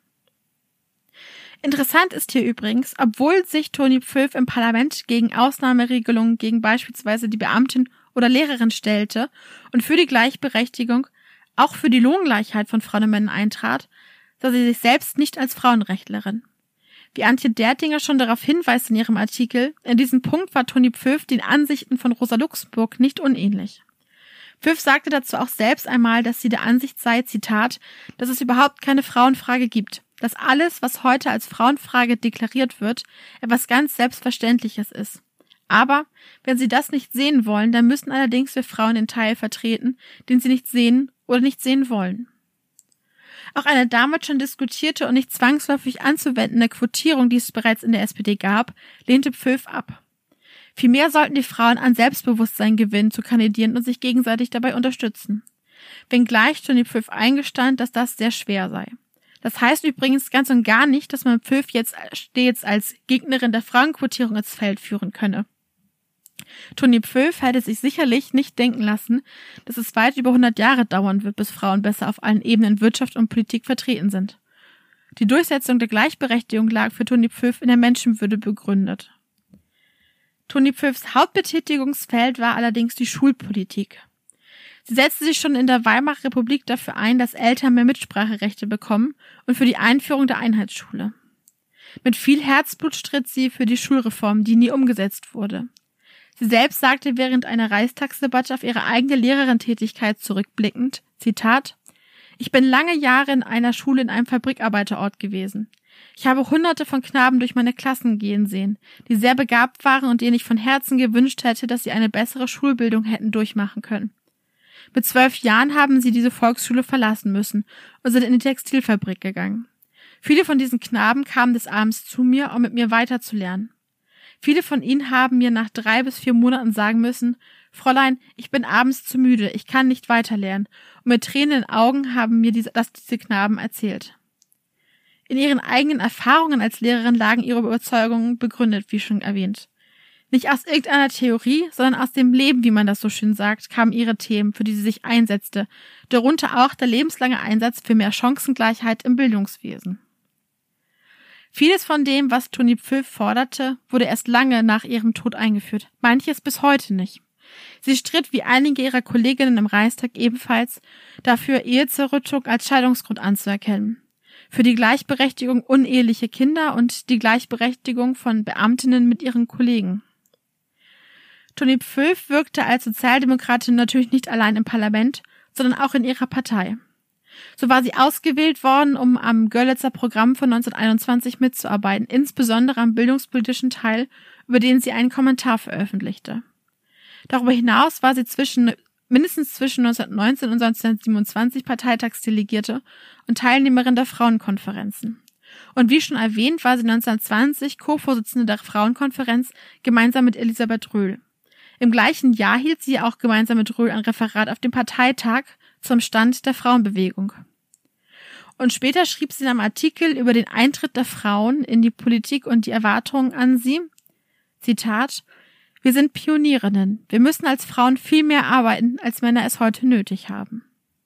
Interessant ist hier übrigens, obwohl sich Toni Pföf im Parlament gegen Ausnahmeregelungen gegen beispielsweise die Beamtin oder Lehrerin stellte und für die Gleichberechtigung, auch für die Lohngleichheit von Frauen und Männern eintrat, sah sie sich selbst nicht als Frauenrechtlerin. Wie Antje Dertinger schon darauf hinweist in ihrem Artikel, in diesem Punkt war Toni Pföf den Ansichten von Rosa Luxemburg nicht unähnlich. Pföf sagte dazu auch selbst einmal, dass sie der Ansicht sei, Zitat, dass es überhaupt keine Frauenfrage gibt, dass alles, was heute als Frauenfrage deklariert wird, etwas ganz Selbstverständliches ist. Aber wenn Sie das nicht sehen wollen, dann müssen allerdings wir Frauen den Teil vertreten, den Sie nicht sehen oder nicht sehen wollen. Auch eine damals schon diskutierte und nicht zwangsläufig anzuwendende Quotierung, die es bereits in der SPD gab, lehnte Pföf ab. Vielmehr sollten die Frauen an Selbstbewusstsein gewinnen, zu kandidieren und sich gegenseitig dabei unterstützen. Wenngleich Toni Pföf eingestand, dass das sehr schwer sei. Das heißt übrigens ganz und gar nicht, dass man Pföf jetzt stets als Gegnerin der Frauenquotierung ins Feld führen könne. Toni Pföf hätte sich sicherlich nicht denken lassen, dass es weit über 100 Jahre dauern wird, bis Frauen besser auf allen Ebenen Wirtschaft und Politik vertreten sind. Die Durchsetzung der Gleichberechtigung lag für Toni Pföf in der Menschenwürde begründet. Toni Pföfs Hauptbetätigungsfeld war allerdings die Schulpolitik. Sie setzte sich schon in der Weimarer Republik dafür ein, dass Eltern mehr Mitspracherechte bekommen und für die Einführung der Einheitsschule. Mit viel Herzblut stritt sie für die Schulreform, die nie umgesetzt wurde. Sie selbst sagte während einer Reichstagsdebatte auf ihre eigene Lehrerin-Tätigkeit zurückblickend, Zitat, ich bin lange Jahre in einer Schule in einem Fabrikarbeiterort gewesen. Ich habe Hunderte von Knaben durch meine Klassen gehen sehen, die sehr begabt waren und denen ich von Herzen gewünscht hätte, dass sie eine bessere Schulbildung hätten durchmachen können. Mit 12 Jahren haben sie diese Volksschule verlassen müssen und sind in die Textilfabrik gegangen. Viele von diesen Knaben kamen des Abends zu mir, um mit mir weiterzulernen. Viele von ihnen haben mir nach 3 bis 4 Monaten sagen müssen, Fräulein, ich bin abends zu müde, ich kann nicht weiterlernen. Und mit Tränen in den Augen haben mir diese Knaben erzählt. In ihren eigenen Erfahrungen als Lehrerin lagen ihre Überzeugungen begründet, wie schon erwähnt. Nicht aus irgendeiner Theorie, sondern aus dem Leben, wie man das so schön sagt, kamen ihre Themen, für die sie sich einsetzte, darunter auch der lebenslange Einsatz für mehr Chancengleichheit im Bildungswesen. Vieles von dem, was Toni Pföf forderte, wurde erst lange nach ihrem Tod eingeführt, manches bis heute nicht. Sie stritt wie einige ihrer Kolleginnen im Reichstag ebenfalls dafür, Ehezerrüttung als Scheidungsgrund anzuerkennen, für die Gleichberechtigung unehelicher Kinder und die Gleichberechtigung von Beamtinnen mit ihren Kollegen. Toni Pföf wirkte als Sozialdemokratin natürlich nicht allein im Parlament, sondern auch in ihrer Partei. So war sie ausgewählt worden, um am Görlitzer Programm von 1921 mitzuarbeiten, insbesondere am bildungspolitischen Teil, über den sie einen Kommentar veröffentlichte. Darüber hinaus war sie mindestens zwischen 1919 und 1927 Parteitagsdelegierte und Teilnehmerin der Frauenkonferenzen. Und wie schon erwähnt, war sie 1920 Co-Vorsitzende der Frauenkonferenz gemeinsam mit Elisabeth Röhl. Im gleichen Jahr hielt sie auch gemeinsam mit Röhl ein Referat auf dem Parteitag zum Stand der Frauenbewegung. Und später schrieb sie in einem Artikel über den Eintritt der Frauen in die Politik und die Erwartungen an sie, Zitat, wir sind Pionierinnen. Wir müssen als Frauen viel mehr arbeiten, als Männer es heute nötig haben.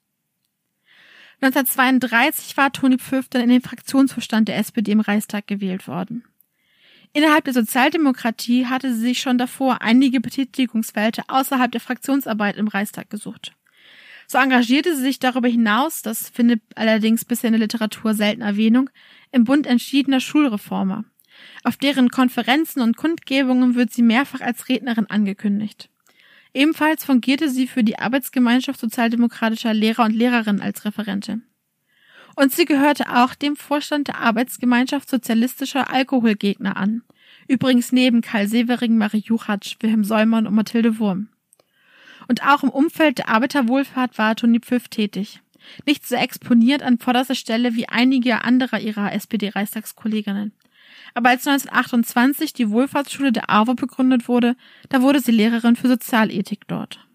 1932 war Toni Pföf dann in den Fraktionsvorstand der SPD im Reichstag gewählt worden. Innerhalb der Sozialdemokratie hatte sie sich schon davor einige Betätigungsfelder außerhalb der Fraktionsarbeit im Reichstag gesucht. So engagierte sie sich darüber hinaus, das findet allerdings bisher in der Literatur selten Erwähnung, im Bund entschiedener Schulreformer. Auf deren Konferenzen und Kundgebungen wird sie mehrfach als Rednerin angekündigt. Ebenfalls fungierte sie für die Arbeitsgemeinschaft sozialdemokratischer Lehrer und Lehrerinnen als Referentin. Und sie gehörte auch dem Vorstand der Arbeitsgemeinschaft sozialistischer Alkoholgegner an. Übrigens neben Karl Severing, Marie Juchatsch, Wilhelm Sollmann und Mathilde Wurm. Und auch im Umfeld der Arbeiterwohlfahrt war Toni Pfüff tätig. Nicht so exponiert an vorderster Stelle wie einige anderer ihrer SPD-Reichstagskolleginnen. Aber als 1928 die Wohlfahrtsschule der AWO begründet wurde, da wurde sie Lehrerin für Sozialethik dort.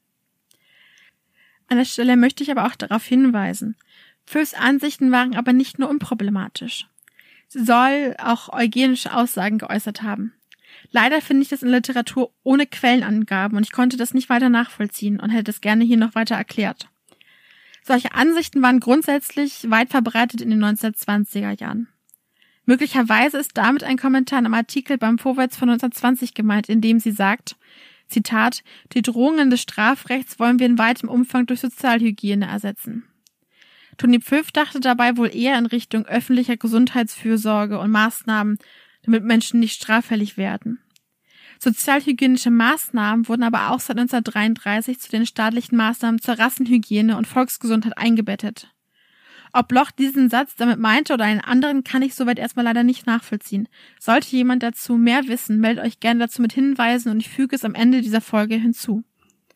An der Stelle möchte ich aber auch darauf hinweisen, Pfüffs Ansichten waren aber nicht nur unproblematisch. Sie soll auch eugenische Aussagen geäußert haben. Leider finde ich das in Literatur ohne Quellenangaben und ich konnte das nicht weiter nachvollziehen und hätte es gerne hier noch weiter erklärt. Solche Ansichten waren grundsätzlich weit verbreitet in den 1920er Jahren. Möglicherweise ist damit ein Kommentar in einem Artikel beim Vorwärts von 1920 gemeint, in dem sie sagt, Zitat, die Drohungen des Strafrechts wollen wir in weitem Umfang durch Sozialhygiene ersetzen. Toni Pfüff dachte dabei wohl eher in Richtung öffentlicher Gesundheitsfürsorge und Maßnahmen, damit Menschen nicht straffällig werden. Sozialhygienische Maßnahmen wurden aber auch seit 1933 zu den staatlichen Maßnahmen zur Rassenhygiene und Volksgesundheit eingebettet. Ob Bloch diesen Satz damit meinte oder einen anderen, kann ich soweit erstmal leider nicht nachvollziehen. Sollte jemand dazu mehr wissen, meldet euch gerne dazu mit Hinweisen und ich füge es am Ende dieser Folge hinzu.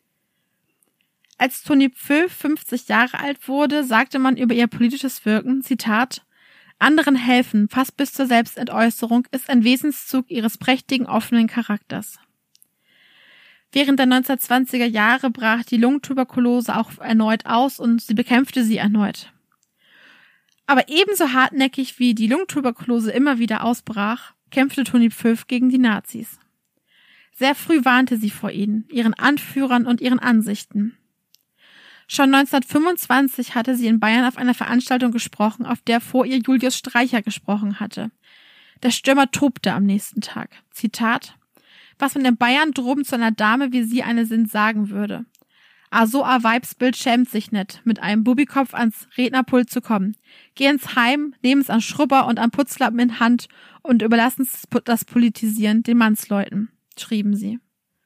Als Toni Pfüff 50 Jahre alt wurde, sagte man über ihr politisches Wirken, Zitat, anderen helfen, fast bis zur Selbstentäußerung, ist ein Wesenszug ihres prächtigen, offenen Charakters. Während der 1920er Jahre brach die Lungentuberkulose auch erneut aus und sie bekämpfte sie erneut. Aber ebenso hartnäckig wie die Lungentuberkulose immer wieder ausbrach, kämpfte Toni Pfüff gegen die Nazis. Sehr früh warnte sie vor ihnen, ihren Anführern und ihren Ansichten. Schon 1925 hatte sie in Bayern auf einer Veranstaltung gesprochen, auf der vor ihr Julius Streicher gesprochen hatte. Der Stürmer tobte am nächsten Tag. Zitat, was man in Bayern droben zu einer Dame wie sie eine sind sagen würde. So a Weibsbild schämt sich net, mit einem Bubikopf ans Rednerpult zu kommen. Geh ins Heim, nehmen's an Schrubber und an Putzlappen in Hand und überlassen's das Politisieren den Mannsleuten, schrieben sie.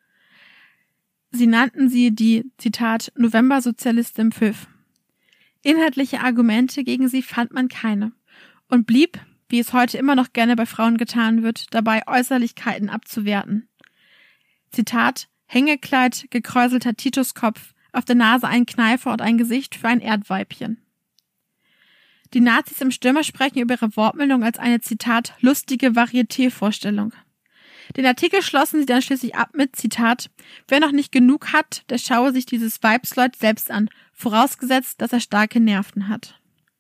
Sie nannten sie die, Zitat, Novembersozialistin Pfüff. Inhaltliche Argumente gegen sie fand man keine und blieb, wie es heute immer noch gerne bei Frauen getan wird, dabei Äußerlichkeiten abzuwerten. Zitat, Hängekleid, gekräuselter Tituskopf, auf der Nase ein Kneifer und ein Gesicht für ein Erdweibchen. Die Nazis im Stürmer sprechen über ihre Wortmeldung als eine, Zitat, lustige Varieté-Vorstellung. Den Artikel schlossen sie dann schließlich ab mit, Zitat, wer noch nicht genug hat, der schaue sich dieses Weibsleut selbst an, vorausgesetzt, dass er starke Nerven hat.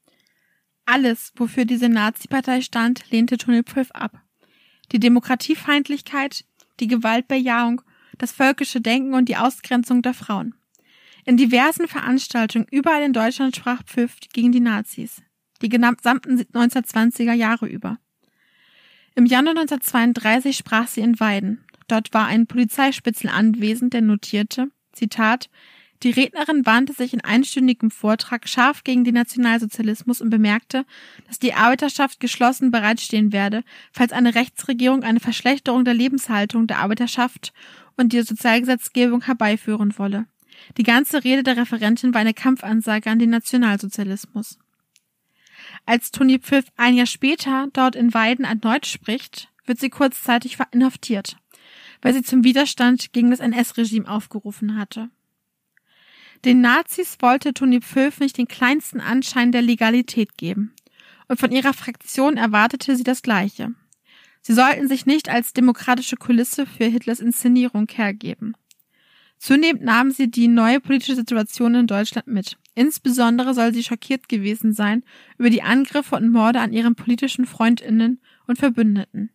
Alles, wofür diese Nazi-Partei stand, lehnte Toni Pfüff ab. Die Demokratiefeindlichkeit, die Gewaltbejahung, das völkische Denken und die Ausgrenzung der Frauen. In diversen Veranstaltungen überall in Deutschland sprach Pfüff gegen die Nazis, die gesamten 1920er Jahre über. Im Januar 1932 sprach sie in Weiden. Dort war ein Polizeispitzel anwesend, der notierte, Zitat, die Rednerin wandte sich in einstündigem Vortrag scharf gegen den Nationalsozialismus und bemerkte, dass die Arbeiterschaft geschlossen bereitstehen werde, falls eine Rechtsregierung eine Verschlechterung der Lebenshaltung der Arbeiterschaft und die Sozialgesetzgebung herbeiführen wolle. Die ganze Rede der Referentin war eine Kampfansage an den Nationalsozialismus. Als Toni Pfüff ein Jahr später dort in Weiden erneut spricht, wird sie kurzzeitig inhaftiert, weil sie zum Widerstand gegen das NS-Regime aufgerufen hatte. Den Nazis wollte Toni Pfüff nicht den kleinsten Anschein der Legalität geben, und von ihrer Fraktion erwartete sie das Gleiche. Sie sollten sich nicht als demokratische Kulisse für Hitlers Inszenierung hergeben. Zunehmend nahm sie die neue politische Situation in Deutschland mit. Insbesondere soll sie schockiert gewesen sein über die Angriffe und Morde an ihren politischen FreundInnen und Verbündeten.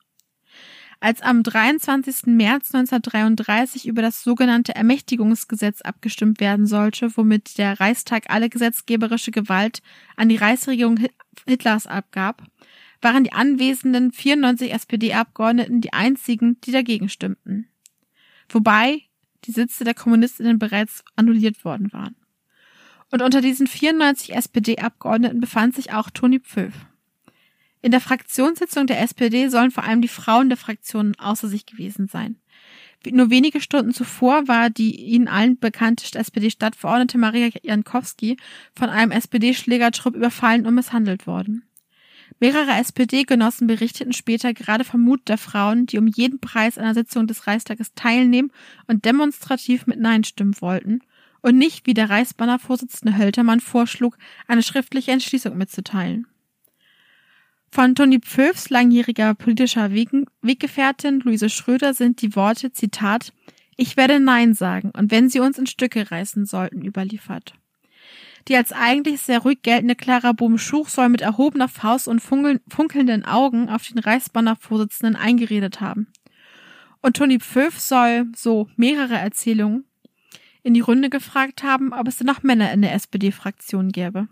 Als am 23. März 1933 über das sogenannte Ermächtigungsgesetz abgestimmt werden sollte, womit der Reichstag alle gesetzgeberische Gewalt an die Reichsregierung Hitlers abgab, waren die anwesenden 94 SPD-Abgeordneten die einzigen, die dagegen stimmten. Wobei die Sitze der Kommunistinnen bereits annulliert worden waren. Und unter diesen 94 SPD-Abgeordneten befand sich auch Toni Pfüff. In der Fraktionssitzung der SPD sollen vor allem die Frauen der Fraktion außer sich gewesen sein. Nur wenige Stunden zuvor war die Ihnen allen bekannte SPD-Stadtverordnete Maria Jankowski von einem SPD-Schlägertrupp überfallen und misshandelt worden. Mehrere SPD-Genossen berichteten später gerade vom Mut der Frauen, die um jeden Preis an einer Sitzung des Reichstages teilnehmen und demonstrativ mit Nein stimmen wollten und nicht, wie der Reichsbanner-Vorsitzende Höltermann vorschlug, eine schriftliche Entschließung mitzuteilen. Von Toni Pföffs langjähriger politischer Weggefährtin Luise Schröder sind die Worte, Zitat, »Ich werde Nein sagen, und wenn sie uns in Stücke reißen sollten«, überliefert. Die als eigentlich sehr ruhig geltende Clara Bohm-Schuch soll mit erhobener Faust und funkelnden Augen auf den Reichsbanner-Vorsitzenden eingeredet haben. Und Toni Pföff soll, so mehrere Erzählungen, in die Runde gefragt haben, ob es denn noch Männer in der SPD-Fraktion gäbe.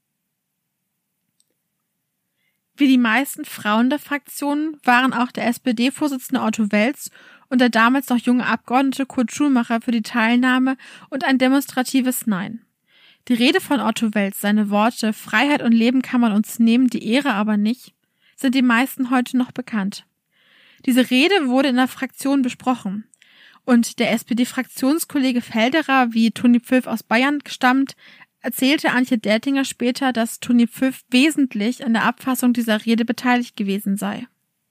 Wie die meisten Frauen der Fraktion waren auch der SPD-Vorsitzende Otto Welz und der damals noch junge Abgeordnete Kurt Schulmacher für die Teilnahme und ein demonstratives Nein. Die Rede von Otto Welz, seine Worte »Freiheit und Leben kann man uns nehmen, die Ehre aber nicht«, sind den meisten heute noch bekannt. Diese Rede wurde in der Fraktion besprochen und der SPD-Fraktionskollege Felderer, wie Toni Pföff aus Bayern stammt, erzählte Antje Dertinger später, dass Toni Pföff wesentlich an der Abfassung dieser Rede beteiligt gewesen sei.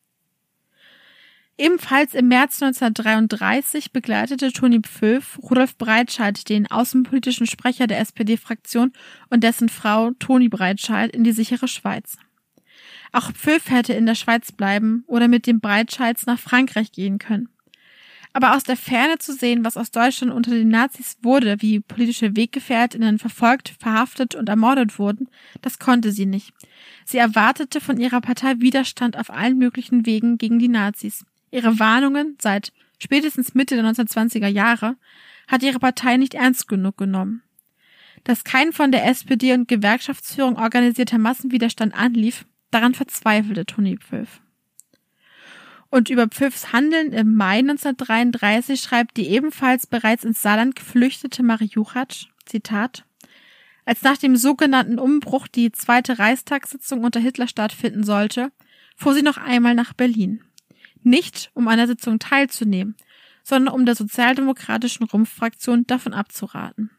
Ebenfalls im März 1933 begleitete Toni Pföff Rudolf Breitscheid, den außenpolitischen Sprecher der SPD-Fraktion, und dessen Frau Toni Breitscheid in die sichere Schweiz. Auch Pföff hätte in der Schweiz bleiben oder mit dem Breitscheids nach Frankreich gehen können. Aber aus der Ferne zu sehen, was aus Deutschland unter den Nazis wurde, wie politische Weggefährtinnen verfolgt, verhaftet und ermordet wurden, das konnte sie nicht. Sie erwartete von ihrer Partei Widerstand auf allen möglichen Wegen gegen die Nazis. Ihre Warnungen seit spätestens Mitte der 1920er Jahre hat ihre Partei nicht ernst genug genommen. Dass kein von der SPD und Gewerkschaftsführung organisierter Massenwiderstand anlief, daran verzweifelte Toni Pföff. Und über Pföffs Handeln im Mai 1933 schreibt die ebenfalls bereits ins Saarland geflüchtete Marie Juchatsch, Zitat, als nach dem sogenannten Umbruch die zweite Reichstagssitzung unter Hitler stattfinden sollte, fuhr sie noch einmal nach Berlin. Nicht, um an der Sitzung teilzunehmen, sondern um der sozialdemokratischen Rumpffraktion davon abzuraten.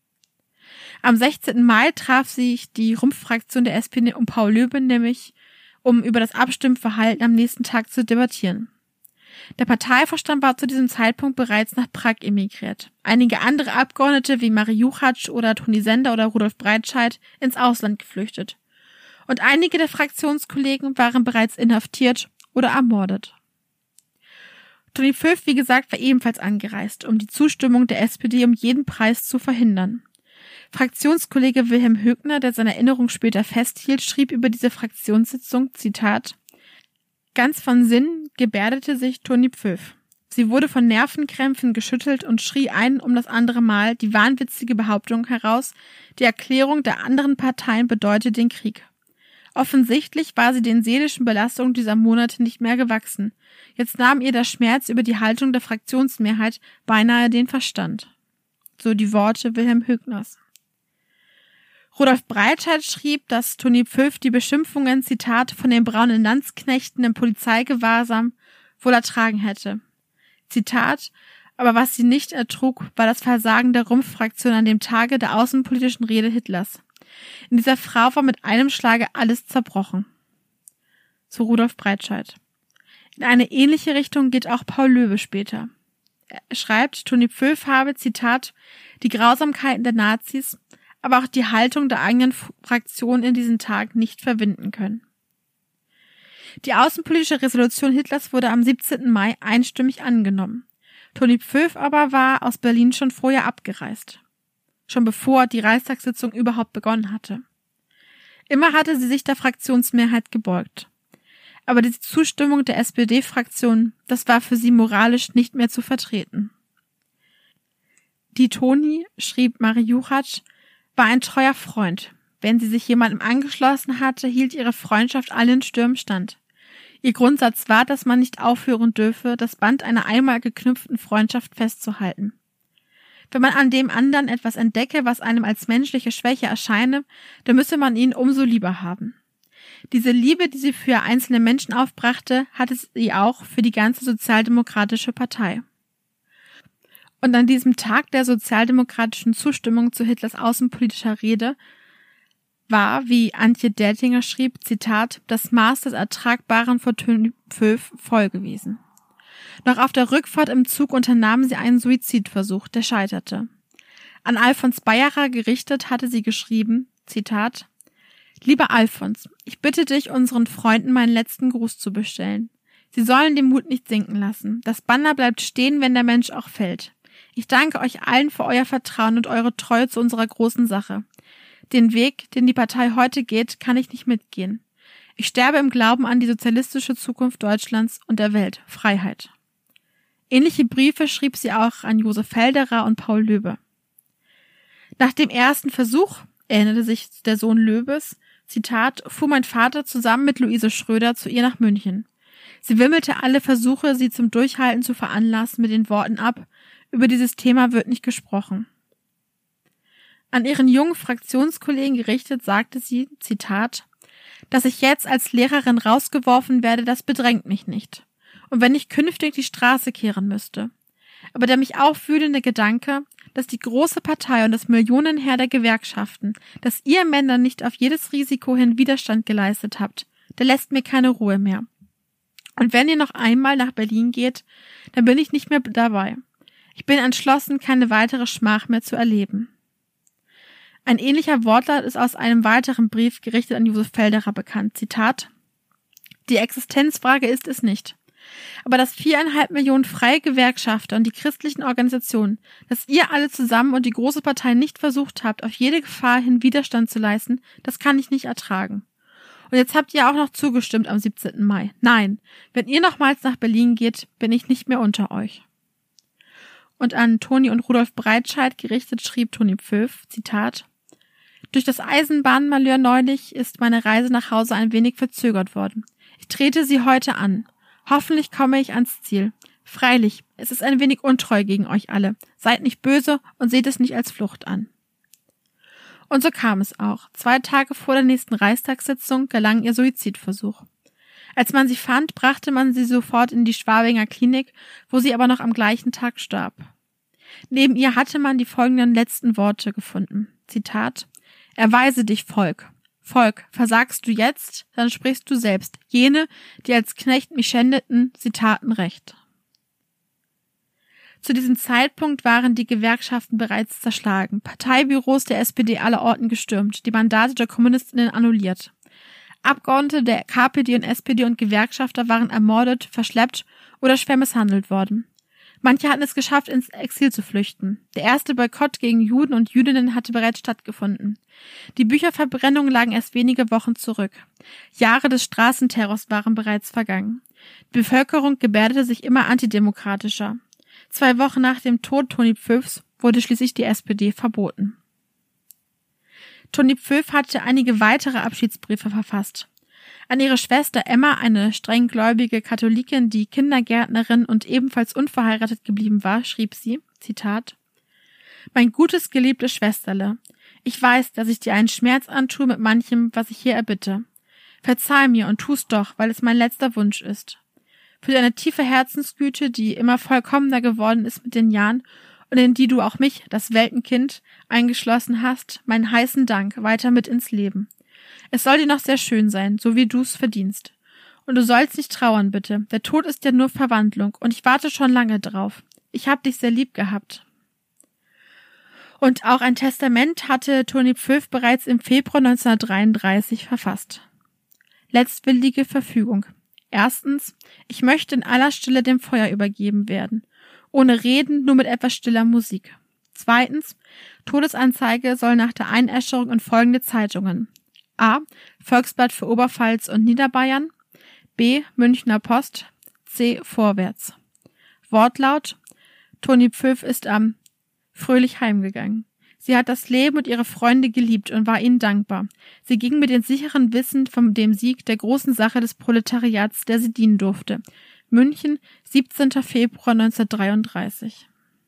Am 16. Mai traf sich die Rumpffraktion der SPD um Paul Löbe nämlich, um über das Abstimmverhalten am nächsten Tag zu debattieren. Der Parteivorstand war zu diesem Zeitpunkt bereits nach Prag emigriert. Einige andere Abgeordnete wie Marie Juchatsch oder Toni Sender oder Rudolf Breitscheid ins Ausland geflüchtet. Und einige der Fraktionskollegen waren bereits inhaftiert oder ermordet. Toni Pföff, wie gesagt, war ebenfalls angereist, um die Zustimmung der SPD um jeden Preis zu verhindern. Fraktionskollege Wilhelm Högner, der seine Erinnerung später festhielt, schrieb über diese Fraktionssitzung, Zitat, »Ganz von Sinn gebärdete sich Toni Pföff. Sie wurde von Nervenkrämpfen geschüttelt und schrie ein um das andere Mal die wahnwitzige Behauptung heraus, die Erklärung der anderen Parteien bedeute den Krieg. Offensichtlich war sie den seelischen Belastungen dieser Monate nicht mehr gewachsen. Jetzt nahm ihr der Schmerz über die Haltung der Fraktionsmehrheit beinahe den Verstand.« So die Worte Wilhelm Högners. Rudolf Breitscheid schrieb, dass Toni Pföff die Beschimpfungen, Zitat, von den braunen Landsknechten im Polizeigewahrsam wohl ertragen hätte. Zitat, aber was sie nicht ertrug, war das Versagen der Rumpffraktion an dem Tage der außenpolitischen Rede Hitlers. In dieser Frau war mit einem Schlage alles zerbrochen. So Rudolf Breitscheid. In eine ähnliche Richtung geht auch Paul Löbe später. Er schreibt, Toni Pföff habe, Zitat, die Grausamkeiten der Nazis, aber auch die Haltung der eigenen Fraktion in diesen Tagen nicht verwinden können. Die außenpolitische Resolution Hitlers wurde am 17. Mai einstimmig angenommen. Toni Pföff aber war aus Berlin schon vorher abgereist. Schon bevor die Reichstagssitzung überhaupt begonnen hatte. Immer hatte sie sich der Fraktionsmehrheit gebeugt. Aber die Zustimmung der SPD-Fraktion, das war für sie moralisch nicht mehr zu vertreten. Die Toni, schrieb Marie Juchatsch, war ein treuer Freund. Wenn sie sich jemandem angeschlossen hatte, hielt ihre Freundschaft allen Stürmen stand. Ihr Grundsatz war, dass man nicht aufhören dürfe, das Band einer einmal geknüpften Freundschaft festzuhalten. Wenn man an dem anderen etwas entdecke, was einem als menschliche Schwäche erscheine, dann müsse man ihn umso lieber haben. Diese Liebe, die sie für einzelne Menschen aufbrachte, hatte sie auch für die ganze sozialdemokratische Partei. Und an diesem Tag der sozialdemokratischen Zustimmung zu Hitlers außenpolitischer Rede war, wie Antje Dertinger schrieb, Zitat, das Maß des Ertragbaren für Toni Pföf voll gewesen. Noch auf der Rückfahrt im Zug unternahm sie einen Suizidversuch, der scheiterte. An Alfons Beyerer gerichtet hatte sie geschrieben, Zitat, Lieber Alfons, ich bitte dich, unseren Freunden meinen letzten Gruß zu bestellen. Sie sollen den Mut nicht sinken lassen. Das Banner bleibt stehen, wenn der Mensch auch fällt. Ich danke euch allen für euer Vertrauen und eure Treue zu unserer großen Sache. Den Weg, den die Partei heute geht, kann ich nicht mitgehen. Ich sterbe im Glauben an die sozialistische Zukunft Deutschlands und der Welt. Freiheit. Ähnliche Briefe schrieb sie auch an Josef Felderer und Paul Löbe. Nach dem ersten Versuch, erinnerte sich der Sohn Löbes, Zitat, fuhr mein Vater zusammen mit Luise Schröder zu ihr nach München. Sie wimmelte alle Versuche, sie zum Durchhalten zu veranlassen, mit den Worten ab, über dieses Thema wird nicht gesprochen. An ihren jungen Fraktionskollegen gerichtet sagte sie, Zitat, dass ich jetzt als Lehrerin rausgeworfen werde, das bedrängt mich nicht. Und wenn ich künftig die Straße kehren müsste. Aber der mich aufwühlende Gedanke, dass die große Partei und das Millionenheer der Gewerkschaften, dass ihr Männer nicht auf jedes Risiko hin Widerstand geleistet habt, der lässt mir keine Ruhe mehr. Und wenn ihr noch einmal nach Berlin geht, dann bin ich nicht mehr dabei. Ich bin entschlossen, keine weitere Schmach mehr zu erleben. Ein ähnlicher Wortlaut ist aus einem weiteren Brief gerichtet an Josef Felderer bekannt. Zitat: Die Existenzfrage ist es nicht. Aber dass 4,5 Millionen freie Gewerkschafter und die christlichen Organisationen, dass ihr alle zusammen und die große Partei nicht versucht habt, auf jede Gefahr hin Widerstand zu leisten, das kann ich nicht ertragen. Und jetzt habt ihr auch noch zugestimmt am 17. Mai. Nein, wenn ihr nochmals nach Berlin geht, bin ich nicht mehr unter euch. Und an Toni und Rudolf Breitscheid gerichtet schrieb Toni Pföf, Zitat, durch das Eisenbahnmalheur neulich ist meine Reise nach Hause ein wenig verzögert worden. Ich trete sie heute an. Hoffentlich komme ich ans Ziel. Freilich, es ist ein wenig untreu gegen euch alle. Seid nicht böse und seht es nicht als Flucht an. Und so kam es auch. 2 Tage vor der nächsten Reichstagssitzung gelang ihr Suizidversuch. Als man sie fand, brachte man sie sofort in die Schwabinger Klinik, wo sie aber noch am gleichen Tag starb. Neben ihr hatte man die folgenden letzten Worte gefunden. Zitat: Erweise dich, Volk. Volk, versagst du jetzt, dann sprichst du selbst. Jene, die als Knecht mich schändeten, sie taten recht. Zu diesem Zeitpunkt waren die Gewerkschaften bereits zerschlagen, Parteibüros der SPD allerorten gestürmt, die Mandate der Kommunistinnen annulliert. Abgeordnete der KPD und SPD und Gewerkschafter waren ermordet, verschleppt oder schwer misshandelt worden. Manche hatten es geschafft, ins Exil zu flüchten. Der erste Boykott gegen Juden und Jüdinnen hatte bereits stattgefunden. Die Bücherverbrennungen lagen erst wenige Wochen zurück. Jahre des Straßenterrors waren bereits vergangen. Die Bevölkerung gebärdete sich immer antidemokratischer. 2 Wochen nach dem Tod Toni Pföfs wurde schließlich die SPD verboten. Toni Pföf hatte einige weitere Abschiedsbriefe verfasst. An ihre Schwester Emma, eine strenggläubige Katholikin, die Kindergärtnerin und ebenfalls unverheiratet geblieben war, schrieb sie, Zitat: Mein gutes, geliebtes Schwesterle, ich weiß, dass ich dir einen Schmerz antue mit manchem, was ich hier erbitte. Verzeih mir und tu's doch, weil es mein letzter Wunsch ist. Für deine tiefe Herzensgüte, die immer vollkommener geworden ist mit den Jahren und in die du auch mich, das Weltenkind, eingeschlossen hast, meinen heißen Dank weiter mit ins Leben. Es soll dir noch sehr schön sein, so wie du's verdienst. Und du sollst nicht trauern, bitte. Der Tod ist ja nur Verwandlung und ich warte schon lange drauf. Ich hab dich sehr lieb gehabt. Und auch ein Testament hatte Toni Pföf bereits im Februar 1933 verfasst. Letztwillige Verfügung. Erstens, ich möchte in aller Stille dem Feuer übergeben werden. Ohne Reden, nur mit etwas stiller Musik. Zweitens, Todesanzeige soll nach der Einäscherung in folgende Zeitungen: A. Volksblatt für Oberpfalz und Niederbayern. B. Münchner Post. C. Vorwärts. Wortlaut: Toni Pföf ist fröhlich heimgegangen. Sie hat das Leben und ihre Freunde geliebt und war ihnen dankbar. Sie ging mit dem sicheren Wissen von dem Sieg der großen Sache des Proletariats, der sie dienen durfte. München, 17. Februar 1933.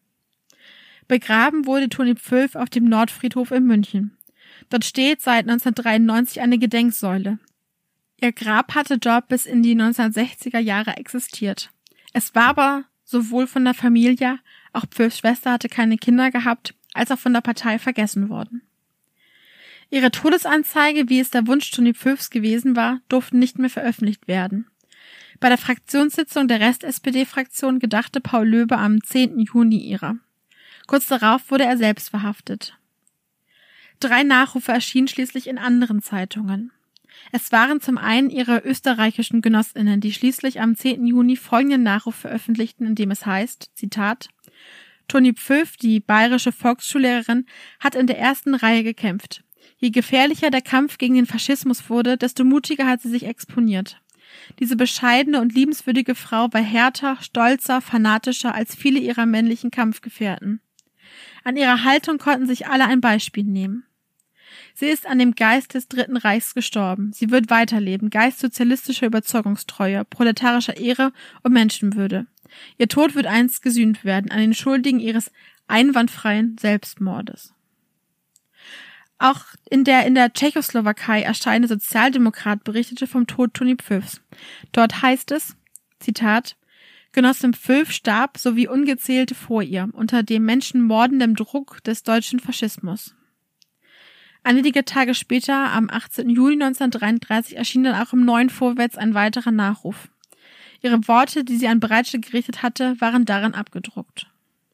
Begraben wurde Toni Pföf auf dem Nordfriedhof in München. Dort steht seit 1993 eine Gedenksäule. Ihr Grab hatte dort bis in die 1960er Jahre existiert. Es war aber sowohl von der Familie Auch Pföffs Schwester hatte keine Kinder gehabt, als auch von der Partei vergessen worden. Ihre Todesanzeige, wie es der Wunsch Toni Pföffs gewesen war, durfte nicht mehr veröffentlicht werden. Bei der Fraktionssitzung der Rest-SPD-Fraktion gedachte Paul Löbe am 10. Juni ihrer. Kurz darauf wurde er selbst verhaftet. 3 Nachrufe erschienen schließlich in anderen Zeitungen. Es waren zum einen ihre österreichischen Genossinnen, die schließlich am 10. Juni folgenden Nachruf veröffentlichten, in dem es heißt, Zitat, Toni Pföff, die bayerische Volksschullehrerin, hat in der ersten Reihe gekämpft. Je gefährlicher der Kampf gegen den Faschismus wurde, desto mutiger hat sie sich exponiert. Diese bescheidene und liebenswürdige Frau war härter, stolzer, fanatischer als viele ihrer männlichen Kampfgefährten. An ihrer Haltung konnten sich alle ein Beispiel nehmen. Sie ist an dem Geist des Dritten Reichs gestorben. Sie wird weiterleben, Geist sozialistischer Überzeugungstreue, proletarischer Ehre und Menschenwürde. Ihr Tod wird einst gesühnt werden an den Schuldigen ihres einwandfreien Selbstmordes. Auch in der Tschechoslowakei erscheinende Sozialdemokrat berichtete vom Tod Toni Pföffs. Dort heißt es, Zitat, Genossin Pföff starb sowie ungezählte vor ihr unter dem menschenmordenden Druck des deutschen Faschismus. Einige Tage später, am 18. Juli 1933, erschien dann auch im Neuen Vorwärts ein weiterer Nachruf. Ihre Worte, die sie an Breitscheid gerichtet hatte, waren darin abgedruckt.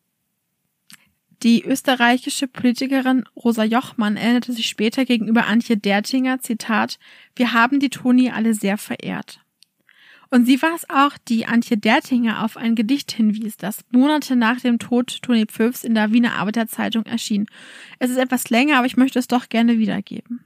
Die österreichische Politikerin Rosa Jochmann erinnerte sich später gegenüber Antje Dertinger, Zitat, wir haben die Toni alle sehr verehrt. Und sie war es auch, die Antje Dertinger auf ein Gedicht hinwies, das Monate nach dem Tod Toni Pföffs in der Wiener Arbeiterzeitung erschien. Es ist etwas länger, aber ich möchte es doch gerne wiedergeben.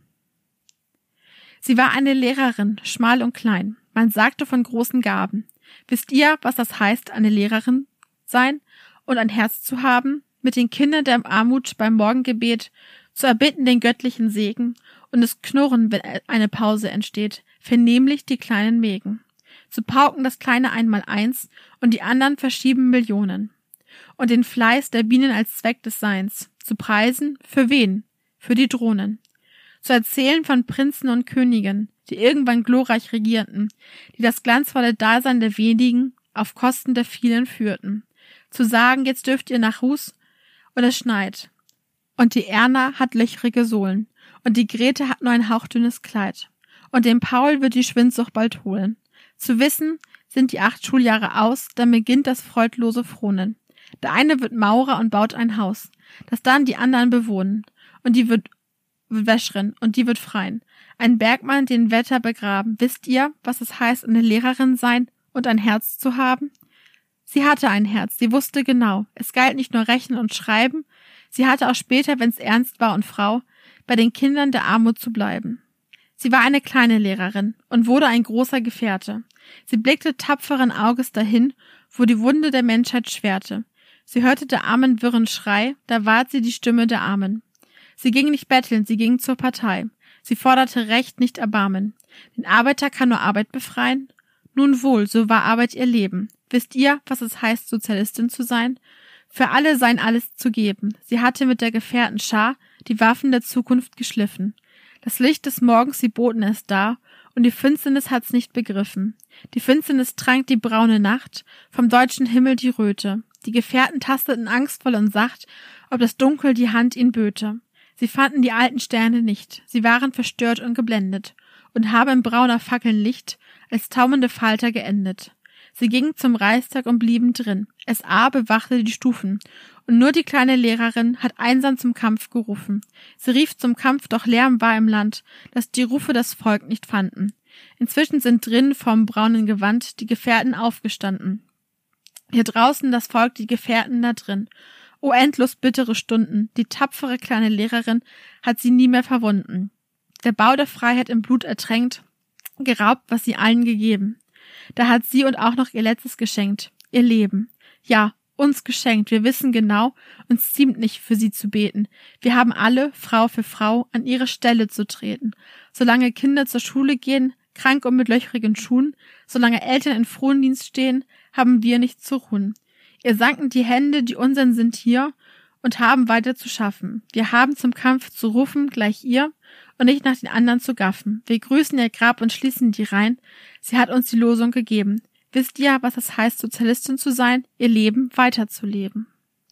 Sie war eine Lehrerin, schmal und klein. Man sagte von großen Gaben. Wisst ihr, was das heißt, eine Lehrerin sein und ein Herz zu haben? Mit den Kindern der Armut beim Morgengebet, zu erbitten den göttlichen Segen und es Knurren, wenn eine Pause entsteht, vernehmlich die kleinen Mägen. Zu pauken das kleine Einmaleins und die anderen verschieben Millionen. Und den Fleiß der Bienen als Zweck des Seins. Zu preisen, für wen? Für die Drohnen. Zu erzählen von Prinzen und Königen, die irgendwann glorreich regierten, die das glanzvolle Dasein der wenigen auf Kosten der vielen führten. Zu sagen, jetzt dürft ihr nach Hus, und es schneit. Und die Erna hat löchrige Sohlen. Und die Grete hat nur ein hauchdünnes Kleid. Und den Paul wird die Schwindsucht bald holen. Zu wissen, sind die 8 Schuljahre aus, dann beginnt das freudlose Frohnen. Der eine wird Maurer und baut ein Haus, das dann die anderen bewohnen. Und die wird Wäscherin und die wird freien. Ein Bergmann, den Wetter begraben. Wisst ihr, was es heißt, eine Lehrerin sein und ein Herz zu haben? Sie hatte ein Herz, sie wusste genau. Es galt nicht nur Rechnen und Schreiben, sie hatte auch später, wenn es ernst war und Frau, bei den Kindern der Armut zu bleiben. Sie war eine kleine Lehrerin und wurde ein großer Gefährte. Sie blickte tapferen Auges dahin, wo die Wunde der Menschheit schwerte. Sie hörte der Armen wirren Schrei, da ward sie die Stimme der Armen. Sie ging nicht betteln, sie ging zur Partei. Sie forderte Recht, nicht Erbarmen. Den Arbeiter kann nur Arbeit befreien. Nun wohl, so war Arbeit ihr Leben. Wisst ihr, was es heißt, Sozialistin zu sein? Für alle sein alles zu geben. Sie hatte mit der Gefährten Schar die Waffen der Zukunft geschliffen. Das Licht des Morgens, sie boten es dar, und die Finsternis hat's nicht begriffen. Die Finsternis trank die braune Nacht, vom deutschen Himmel die Röte. Die Gefährten tasteten angstvoll und sacht, ob das Dunkel die Hand ihnen böte. Sie fanden die alten Sterne nicht, sie waren verstört und geblendet, und haben in brauner Fackeln Licht als taumende Falter geendet. Sie gingen zum Reichstag und blieben drin. SA bewachte die Stufen. Und nur die kleine Lehrerin hat einsam zum Kampf gerufen. Sie rief zum Kampf, doch Lärm war im Land, dass die Rufe das Volk nicht fanden. Inzwischen sind drin vom braunen Gewand die Gefährten aufgestanden. Hier draußen das Volk, die Gefährten da drin. O endlos bittere Stunden, die tapfere kleine Lehrerin hat sie nie mehr verwunden. Der Bau der Freiheit im Blut ertränkt, geraubt, was sie allen gegeben. Da hat sie und auch noch ihr letztes geschenkt, ihr Leben. Ja, uns geschenkt, wir wissen genau, uns ziemt nicht für sie zu beten. Wir haben alle, Frau für Frau, an ihre Stelle zu treten. Solange Kinder zur Schule gehen, krank und mit löchrigen Schuhen, solange Eltern in Frondienst stehen, haben wir nicht zu ruhen. Ihr sanken die Hände, die unseren sind hier, und haben weiter zu schaffen. Wir haben zum Kampf zu rufen, gleich ihr, und nicht nach den anderen zu gaffen. Wir grüßen ihr Grab und schließen die Reihen. Sie hat uns die Losung gegeben. Wisst ihr, was es heißt, Sozialistin zu sein, ihr Leben weiterzuleben?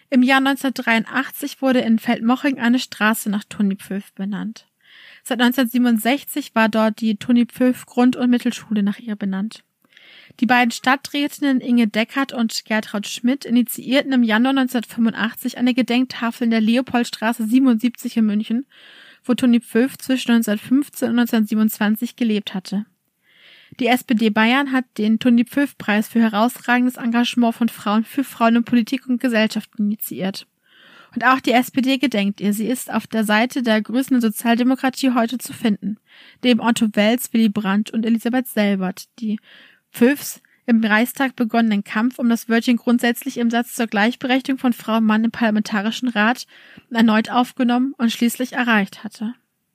Im Jahr 1983 wurde in Feldmoching eine Straße nach Toni Pfülf benannt. Seit 1967 war dort die Toni Pfülf Grund- und Mittelschule nach ihr benannt. Die beiden Stadträtinnen Inge Deckert und Gertraud Schmidt initiierten im Januar 1985 eine Gedenktafel in der Leopoldstraße 77 in München, wo Toni Pfülf zwischen 1915 und 1927 gelebt hatte. Die SPD Bayern hat den Toni-Pfülf-Preis für herausragendes Engagement von Frauen für Frauen in Politik und Gesellschaft initiiert. Und auch die SPD gedenkt ihr. Sie ist auf der Seite der grüßenden Sozialdemokratie heute zu finden, neben Otto Wels, Willy Brandt und Elisabeth Selbert, die Pfülfs im Reichstag begonnenen Kampf um das Wörtchen grundsätzlich im Satz zur Gleichberechtigung von Frau und Mann im Parlamentarischen Rat erneut aufgenommen und schließlich erreicht hatte.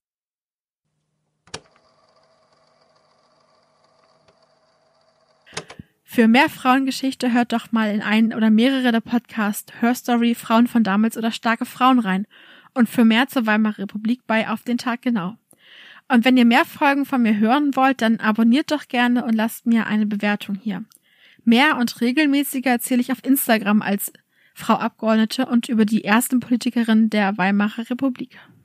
Für mehr Frauengeschichte hört doch mal in einen oder mehrere der Podcasts Her Story, Frauen von damals oder Starke Frauen rein und für mehr zur Weimarer Republik bei Auf den Tag genau. Und wenn ihr mehr Folgen von mir hören wollt, dann abonniert doch gerne und lasst mir eine Bewertung hier. Mehr und regelmäßiger erzähle ich auf Instagram als Frau Abgeordnete und über die ersten Politikerinnen der Weimarer Republik.